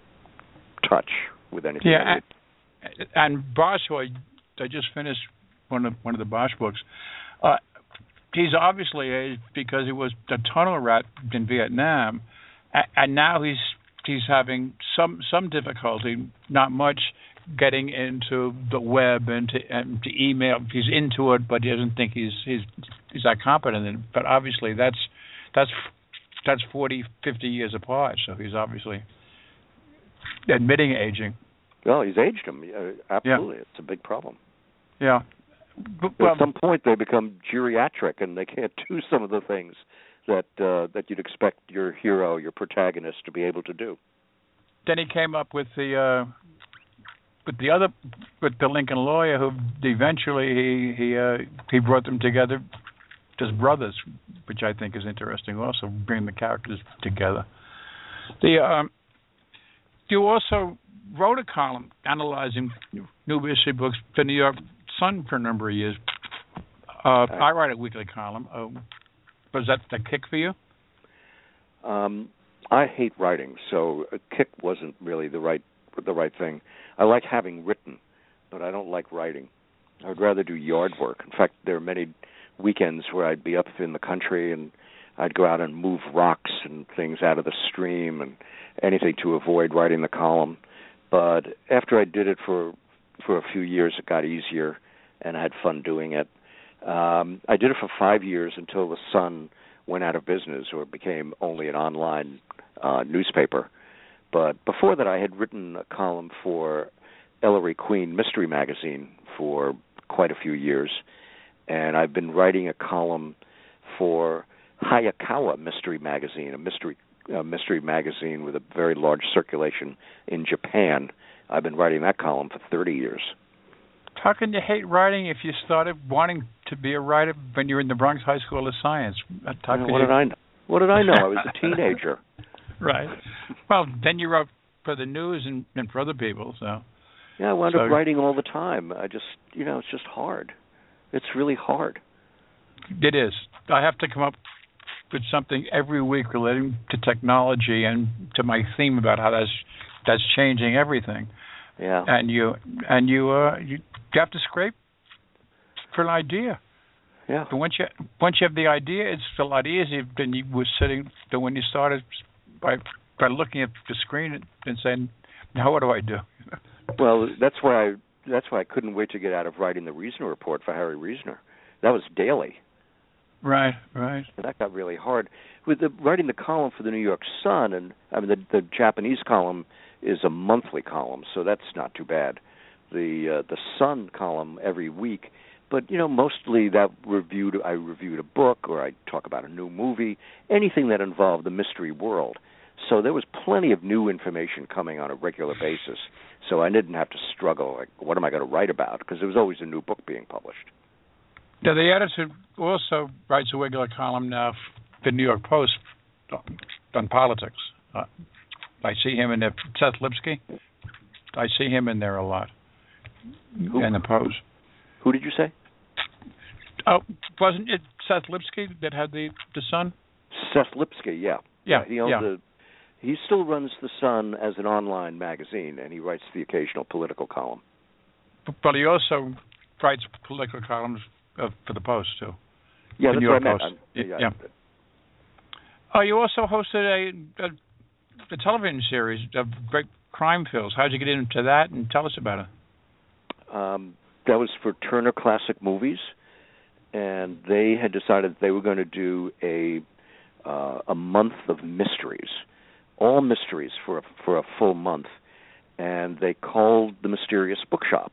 touch with anything. Yeah, and, and Bosch, who I, I just finished one of one of the Bosch books. Uh, He's obviously aged because he was a tunnel rat in Vietnam, and now he's he's having some some difficulty, not much, getting into the web and to, and to email. He's into it, but he doesn't think he's he's he's that competent in it. But obviously, that's that's that's forty, fifty years apart. So he's obviously admitting aging. Well, he's aged him. Uh, absolutely, yeah. It's a big problem. Yeah. Well, at some point, they become geriatric, and they can't do some of the things that uh, that you'd expect your hero, your protagonist, to be able to do. Then he came up with the uh, with the other with the Lincoln Lawyer, who eventually he he uh, he brought them together as brothers, which I think is interesting. Also, bring the characters together. The um, you also wrote a column analyzing new issue books for New York Sun for a number of years. Uh, I write a weekly column. Uh, was that the kick for you? Um, I hate writing, so a kick wasn't really the right the right thing. I like having written, but I don't like writing. I'd rather do yard work. In fact, there are many weekends where I'd be up in the country and I'd go out and move rocks and things out of the stream and anything to avoid writing the column. But after I did it for for a few years, it got easier, and I had fun doing it. Um, I did it for five years until the Sun went out of business or became only an online uh, newspaper. But before that, I had written a column for Ellery Queen Mystery Magazine for quite a few years, and I've been writing a column for Hayakawa Mystery Magazine, a mystery a mystery magazine with a very large circulation in Japan. I've been writing that column for thirty years. How can you hate writing if you started wanting to be a writer when you were in the Bronx High School of Science? How what you... did I know? What did I know? I was a teenager. Right. Well, then you wrote for the news and, and for other people. So. Yeah, I wound so... up writing all the time. I just, you know, it's just hard. It's really hard. It is. I have to come up with something every week relating to technology and to my theme about how that's that's changing everything. Yeah. And you and you uh you have to scrape for an idea. Yeah. But once you once you have the idea, it's a lot easier than you were sitting than when you started by by looking at the screen and saying, "Now what do I do?" Well, that's why I that's why I couldn't wait to get out of writing the Reasoner report for Harry Reasoner. That was daily. Right, right. That got really hard. With the, writing the column for the New York Sun, and I mean the, the Japanese column is a monthly column, so that's not too bad. The uh, the Sun column every week, but you know mostly that reviewed I reviewed a book or I talk about a new movie, anything that involved the mystery world. So there was plenty of new information coming on a regular basis. So I didn't have to struggle like what am I going to write about because there was always a new book being published. Now, the editor also writes a regular column now for the New York Post on politics. Uh, I see him in there. Seth Lipsky. I see him in there a lot. Who? In the Post. Who did you say? Oh, wasn't it Seth Lipsky that had the the Sun? Seth Lipsky, yeah. Yeah, he owns yeah. a. He still runs the Sun as an online magazine, and he writes the occasional political column. But he also writes political columns uh, for the Post too. Yeah, the that's New York what I meant. Post. Yeah. yeah. Oh, you also hosted a, a, a television series of great crime films. How'd you get into that? And tell us about it. Um, that was for Turner Classic Movies, and they had decided they were going to do a uh, a month of mysteries, all mysteries for a, for a full month, and they called the Mysterious Bookshop,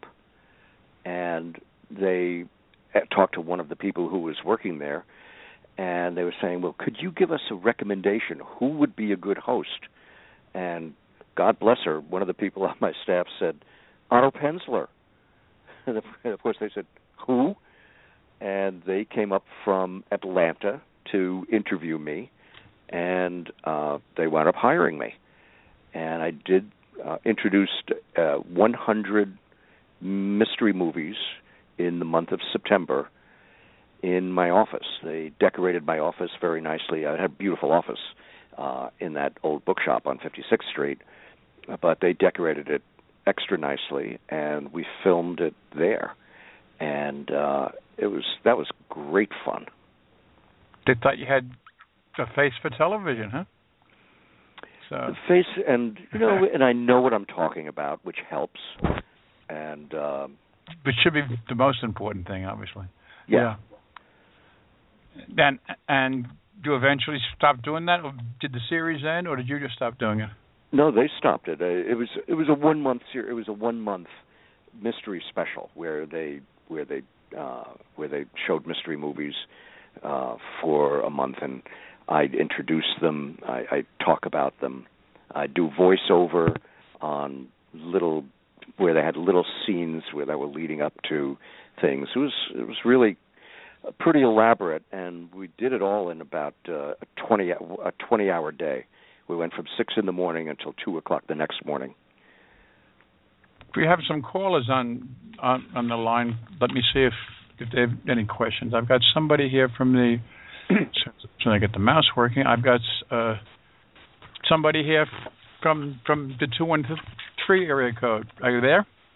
and they talked to one of the people who was working there, and they were saying, well, could you give us a recommendation? Who would be a good host? And God bless her, one of the people on my staff said, Otto Penzler. And of course they said, who? And they came up from Atlanta to interview me, and uh, they wound up hiring me. And I did uh, introduced uh, one hundred mystery movies in the month of September in my office. They decorated my office very nicely. I had a beautiful office uh, in that old bookshop on fifty-sixth Street, but they decorated it extra nicely, and we filmed it there. And uh, it was that was great fun. They thought you had a face for television, huh? So. The face, and you know, and I know what I'm talking about, which helps. And um, which should be the most important thing, obviously. Yeah. yeah. And and you eventually stopped doing that, or did the series end, or did you just stop doing it? No, they stopped it. Uh, it was it was a one month ser- It was a one month mystery special where they where they uh, where they showed mystery movies uh, for a month, and I'd introduce them. I, I'd talk about them. I'd do voiceover on little where they had little scenes where they were leading up to things. It was it was really pretty elaborate, and we did it all in about uh, a twenty a twenty hour day. We went from six in the morning until two o'clock the next morning. We have some callers on on, on the line. Let me see if, if they have any questions. I've got somebody here from the. So I get the mouse working. I've got uh, somebody here from from the two one three area code. Are you there?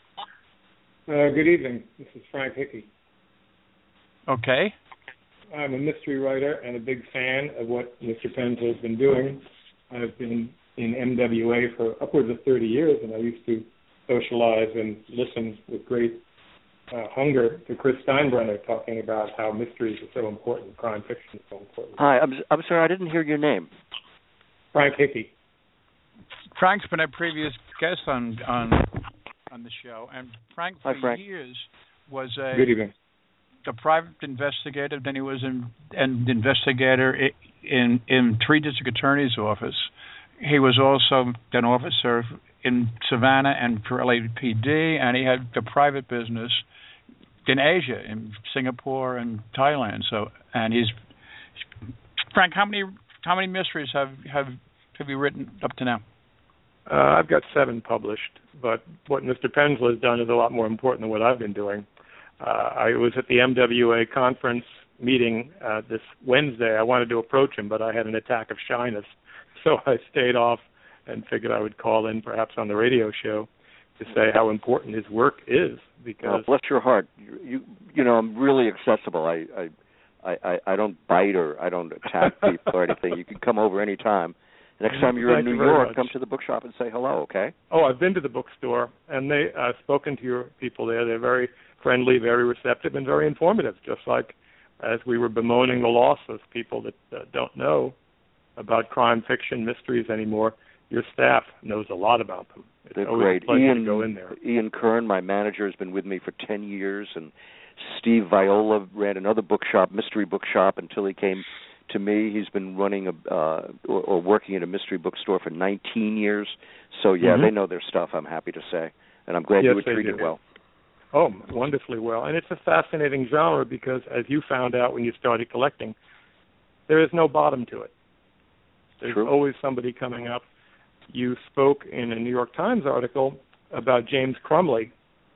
Uh, good evening. This is Frank Hickey. Okay. I'm a mystery writer and a big fan of what Mister Penzler has been doing. I've been in M W A for upwards of thirty years, and I used to socialize and listen with great uh, hunger to Chris Steinbrenner talking about how mysteries are so important, crime fiction is so important. Hi, I'm I'm sorry, I didn't hear your name. Frank Hickey. Frank's been a previous guest on on on the show, and Frank for Hi, Frank. years was a Good evening. a private investigator. Then he was an, an investigator in in three district attorney's office. He was also an officer in Savannah and for L A P D, and he had a private business in Asia, in Singapore and Thailand. So, and he's Frank. How many how many mysteries have have have you written up to now? Uh, I've got seven published, but what Mister Penzler has done is a lot more important than what I've been doing. Uh, I was at the M W A conference meeting uh, this Wednesday. I wanted to approach him, but I had an attack of shyness, so I stayed off and figured I would call in perhaps on the radio show to say how important his work is. Because well, bless your heart, you, you you know I'm really accessible. I I, I I don't bite or I don't attack people or anything. You can come over any time. Next time you're Thank in New you York, much. come to the bookshop and say hello, okay? Oh, I've been to the bookstore, and they I've spoken to your people there. They're very friendly, very receptive, and very informative, just like as we were bemoaning the loss of people that uh, don't know about crime fiction mysteries anymore. Your staff knows a lot about them. It's They're always great. a pleasure Ian, to go in there. Ian Kern, my manager, has been with me for ten years, and Steve Viola ran another bookshop, mystery bookshop, until he came to me. He's been running a uh, or, or working at a mystery bookstore for nineteen years. So, yeah, Mm-hmm. they know their stuff, I'm happy to say. And I'm glad Yes, you were they treated do. well. Oh, wonderfully well. And it's a fascinating genre because, as you found out when you started collecting, there is no bottom to it. There's True. always somebody coming up. You spoke in a New York Times article about James Crumley,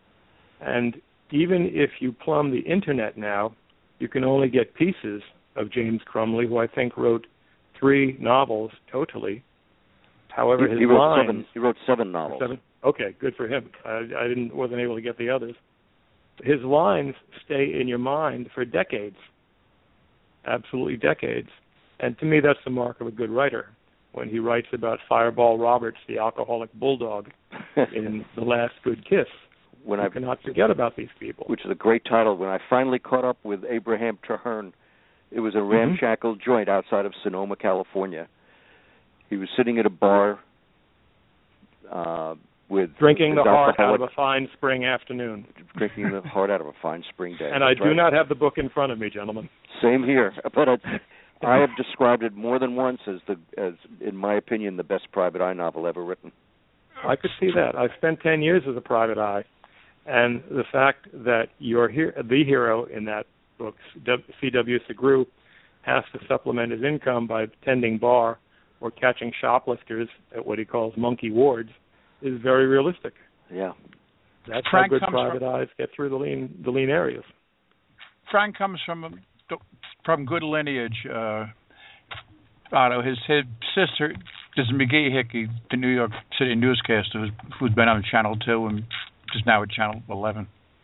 and even if you plumb the Internet now, you can only get pieces of James Crumley, who I think wrote three novels totally. However, He, his he wrote lines... seven. He wrote seven novels. Seven? Okay, good for him. I, I didn't wasn't able to get the others. His lines stay in your mind for decades, absolutely decades. And to me, that's the mark of a good writer. When he writes about Fireball Roberts, the alcoholic bulldog, in The Last Good Kiss, when I cannot forget about these people. Which is a great title. When I finally caught up with Abraham Traherne, it was a ramshackle mm-hmm. joint outside of Sonoma, California. He was sitting at a bar uh, with drinking the heart alcoholic, out of a fine spring afternoon. Drinking the heart out of a fine spring day. And I do right. not have the book in front of me, gentlemen. Same here, but I, I have described it more than once as the, as in my opinion, the best private eye novel ever written. I could see that. I spent ten years as a private eye, and the fact that you're here, the hero in that book, C W Segru, has to supplement his income by tending bar or catching shoplifters at what he calls monkey wards, is very realistic. Yeah, that's Frank how good private from, eyes get through the lean the lean areas. Frank comes from from good lineage. Uh, Otto, his his sister is McGee Hickey, the New York City newscaster, who's, who's been on Channel Two and just now at Channel Eleven.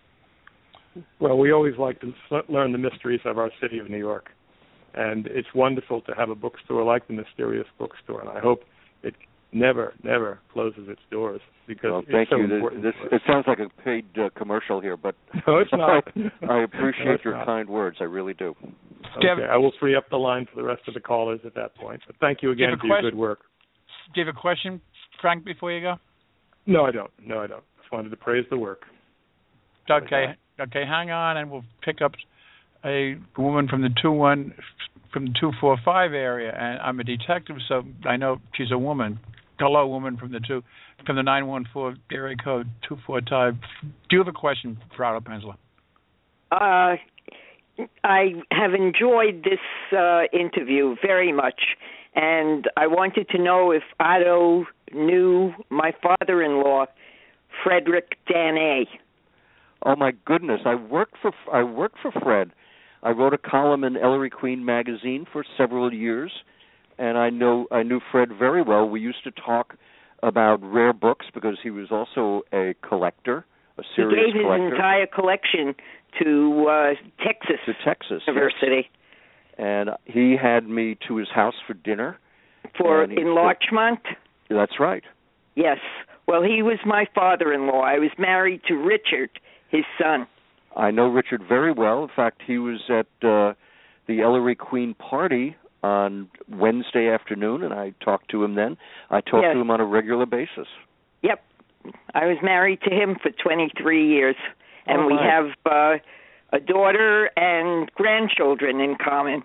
Well, we always like to learn the mysteries of our city of New York, and it's wonderful to have a bookstore like the Mysterious Bookstore, and I hope it never, never closes its doors because well, it's thank so you. important. This, it sounds like a paid uh, commercial here, but no, it's not. I, I appreciate no, your not. kind words. I really do. Okay, I will free up the line for the rest of the callers at that point. But thank you again you for your good work. Do you have a question, Frank, before you go? No, I don't. No, I don't. Just wanted to praise the work. Okay, okay, hang on, and we'll pick up a woman from the two one from the two four five area, and I'm a detective, so I know she's a woman. Hello, woman from the two from the nine one four area code two four five. Do you have a question for Otto Penzler? Uh, I have enjoyed this uh, interview very much, and I wanted to know if Otto knew my father-in-law, Frederick Danné. Oh my goodness! I worked for I worked for Fred. I wrote a column in Ellery Queen magazine for several years, and I know I knew Fred very well. We used to talk about rare books because he was also a collector, a serious collector. He gave collector. his entire collection to uh, Texas to Texas University, yes. And he had me to his house for dinner. For in Larchmont. That's right. Yes. Well, he was my father-in-law. I was married to Richard, his son. I know Richard very well. In fact, he was at uh, the Ellery Queen party on Wednesday afternoon, and I talked to him then. I talked yes. to him on a regular basis. Yep. I was married to him for twenty-three years, and oh, we my. have uh, a daughter and grandchildren in common.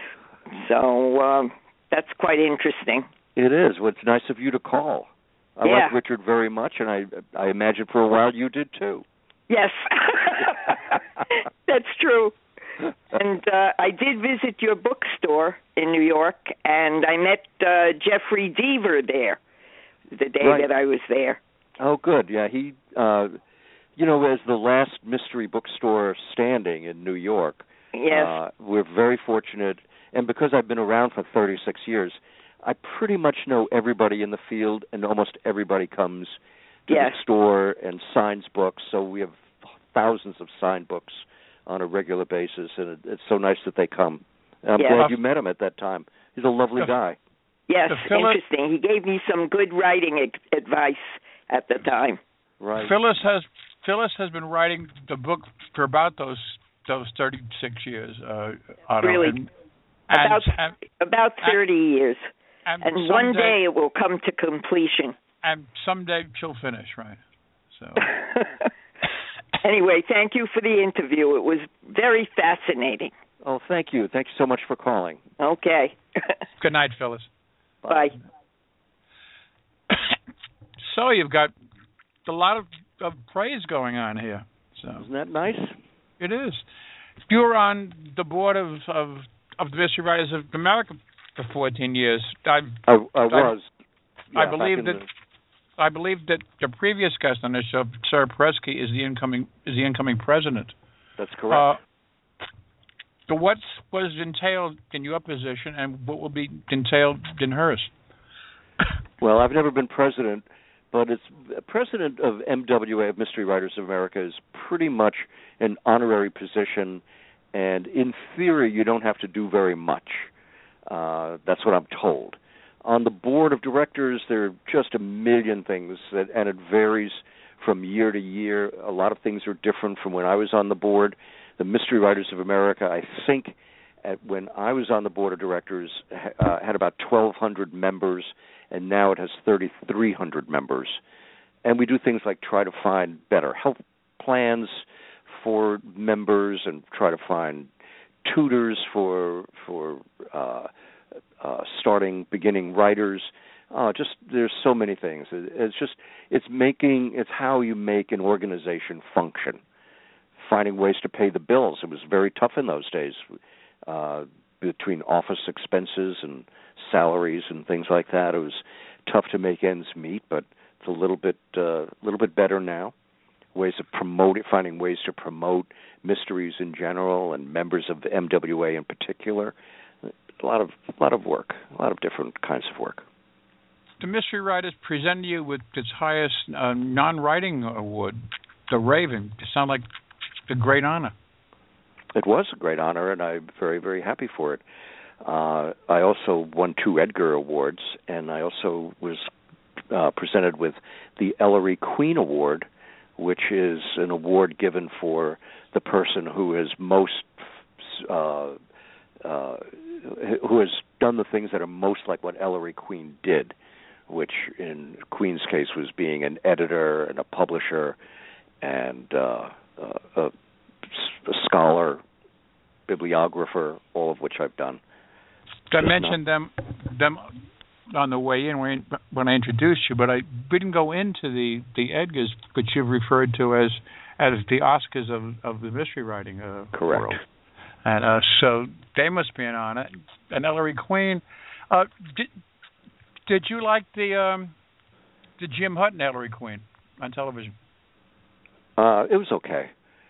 So um, that's quite interesting. It is. Well, it's nice of you to call. I yeah. like Richard very much, and I I imagine for a while you did too. Yes, that's true. And uh, I did visit your bookstore in New York, and I met uh, Jeffrey Deaver there the day right. that I was there. Oh, good. Yeah, he, uh, you know, as the last mystery bookstore standing in New York, yes. uh, we're very fortunate. And because I've been around for thirty-six years, I pretty much know everybody in the field, and almost everybody comes to yes. the store and signs books. So we have thousands of signed books on a regular basis, and it, it's so nice that they come. And I'm yes. glad you met him at that time. He's a lovely guy. Yes, Phyllis, interesting. He gave me some good writing ex- advice at the time. Right. Phyllis has Phyllis has been writing the book for about those those thirty-six years. Uh, Otto, really, and, about and, about thirty and, years, and, and someday, one day it will come to completion. And someday she'll finish, right? So. Anyway, thank you for the interview. It was very fascinating. Oh, thank you. Thank you so much for calling. Okay. Good night, Phyllis. Bye. So you've got a lot of, of praise going on here. So isn't that nice? It is. You were on the board of of, of the Mystery Writers of America for fourteen years. I, I, I was. I, yeah, I believe that. The... I believe that the previous guest on this show, Sarah Presky, is the incoming is the incoming president. That's correct. Uh, so what was entailed in your position, and what will be entailed in hers? Well, I've never been president, but it's president of M W A, of Mystery Writers of America, is pretty much an honorary position, and in theory, you don't have to do very much. Uh, that's what I'm told. On the board of directors, there are just a million things, that, and it varies from year to year. A lot of things are different from when I was on the board. The Mystery Writers of America, I think, at, when I was on the board of directors, uh, had about twelve hundred members, and now it has thirty-three hundred members. And we do things like try to find better health plans for members and try to find tutors for for uh, uh, starting, beginning writers. Uh, just there's so many things. It's just it's making it's how you make an organization function. Finding ways to pay the bills. It was very tough in those days, uh, between office expenses and salaries and things like that. It was tough to make ends meet, but it's a little bit uh, a little bit better now. Ways of promoting, finding ways to promote mysteries in general and members of the M W A in particular. A lot of a lot of work, a lot of different kinds of work. The Mystery Writers presented you with its highest uh, non-writing award, the Raven. It sounded like a great honor. It was a great honor, and I'm very, very happy for it. Uh, I also won two Edgar Awards, and I also was uh, presented with the Ellery Queen Award, which is an award given for the person who is most, uh, uh, who has done the things that are most like what Ellery Queen did, which in Queen's case was being an editor and a publisher and uh, a, a scholar, bibliographer, all of which I've done. I mentioned them them on the way in when, when I introduced you, but I didn't go into the, the Edgars, which you've referred to as as the Oscars of, of the mystery writing uh, Correct. world. And uh, so they must be an honor. And Ellery Queen, uh, did did you like the um, the Jim Hutton Ellery Queen on television? Uh, it was okay.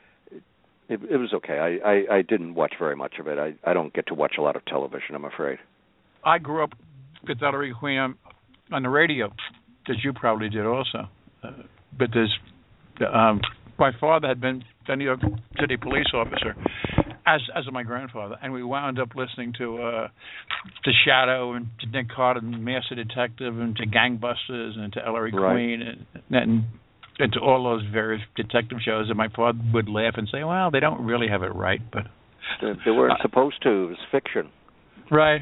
It, it was okay. I, I, I didn't watch very much of it. I, I don't get to watch a lot of television, I'm afraid. I grew up with Ellery Queen on, on the radio, as you probably did also. Uh, but there's, um, my father had been a New York City police officer, as as my grandfather, and we wound up listening to uh, The Shadow and to Nick Carter and Master Detective and to Gangbusters and to Ellery Right. Queen and, and and to all those various detective shows. And my father would laugh and say, "Well, they don't really have it right, but They, they weren't uh, supposed to. It was fiction. Right.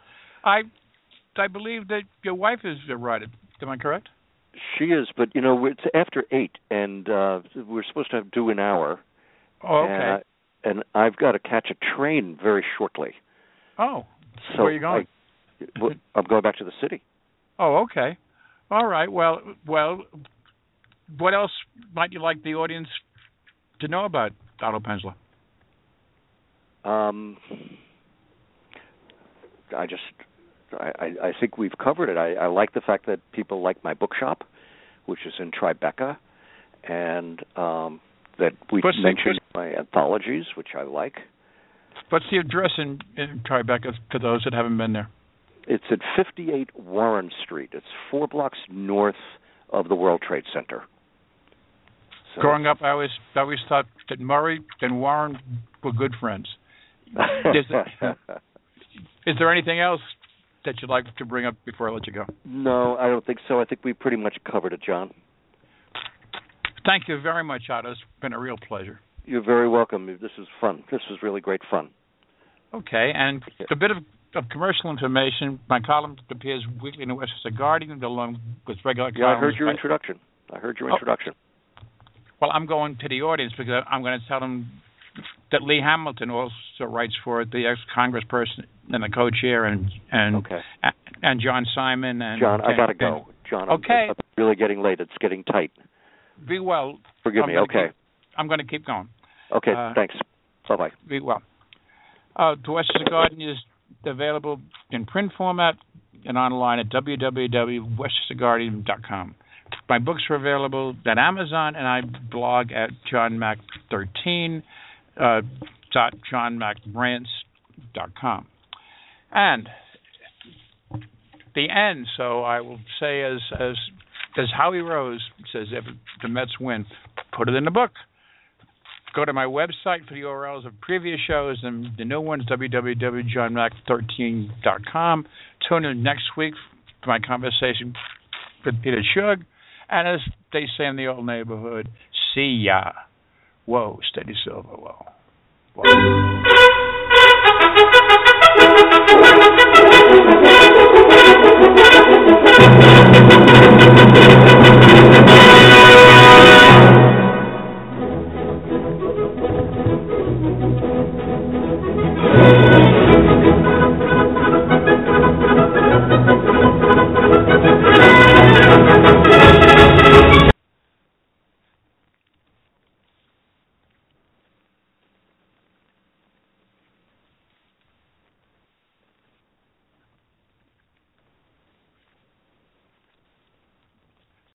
I I believe that your wife is a writer. Am I correct? She is, but, you know, it's after eight, and uh, we're supposed to have do an hour. Oh, okay. And, I, and I've got to catch a train very shortly. Oh, So where are you going? I, well, I'm going back to the city. Oh, okay. All right. Well, well, what else might you like the audience to know about Otto Penzler? Um, I just, I, I, I think we've covered it. I, I like the fact that people like my bookshop, which is in Tribeca, and um, that we What's the- mentioned my anthologies, which I like. What's the address in, in Tribeca for those that haven't been there? It's at fifty-eight Warren Street. It's four blocks north of the World Trade Center. So Growing up, I always I always thought that Murray and Warren were good friends. Is, is there anything else that you'd like to bring up before I let you go? No, I don't think so. I think we pretty much covered it, John. Thank you very much, Otto. It's been a real pleasure. You're very welcome. This was fun. This was really great fun. Okay, and a bit of, of commercial information. My column appears weekly in the Westchester Guardian, along with regular Yeah, I columns. heard your by- introduction. I heard your Oh. introduction. Well, I'm going to the audience because I'm going to tell them that Lee Hamilton also writes for it, the ex-congressperson and the co-chair, and and Okay. and John Simon. And John, I and- got to go. John, I'm, Okay. I'm really getting late. It's getting tight. Be well. Forgive I'm me. gonna Okay. keep- I'm going to keep going. Okay, Uh, thanks. Bye-bye. Be well. Uh, the Westchester Guardian is available in print format and online at w w w dot westchester guardian dot com. My books are available at Amazon, and I blog at john mac thirteen dot john mac rants dot com. And the end, so I will say as as as Howie Rose says, if the Mets win, put it in the book. Go to my website for the U R Ls of previous shows and the new ones, w w w dot john mack thirteen dot com. Tune in next week for my conversation with Peter Shug. And as they say in the old neighborhood, see ya. Whoa, steady silver, whoa. Whoa.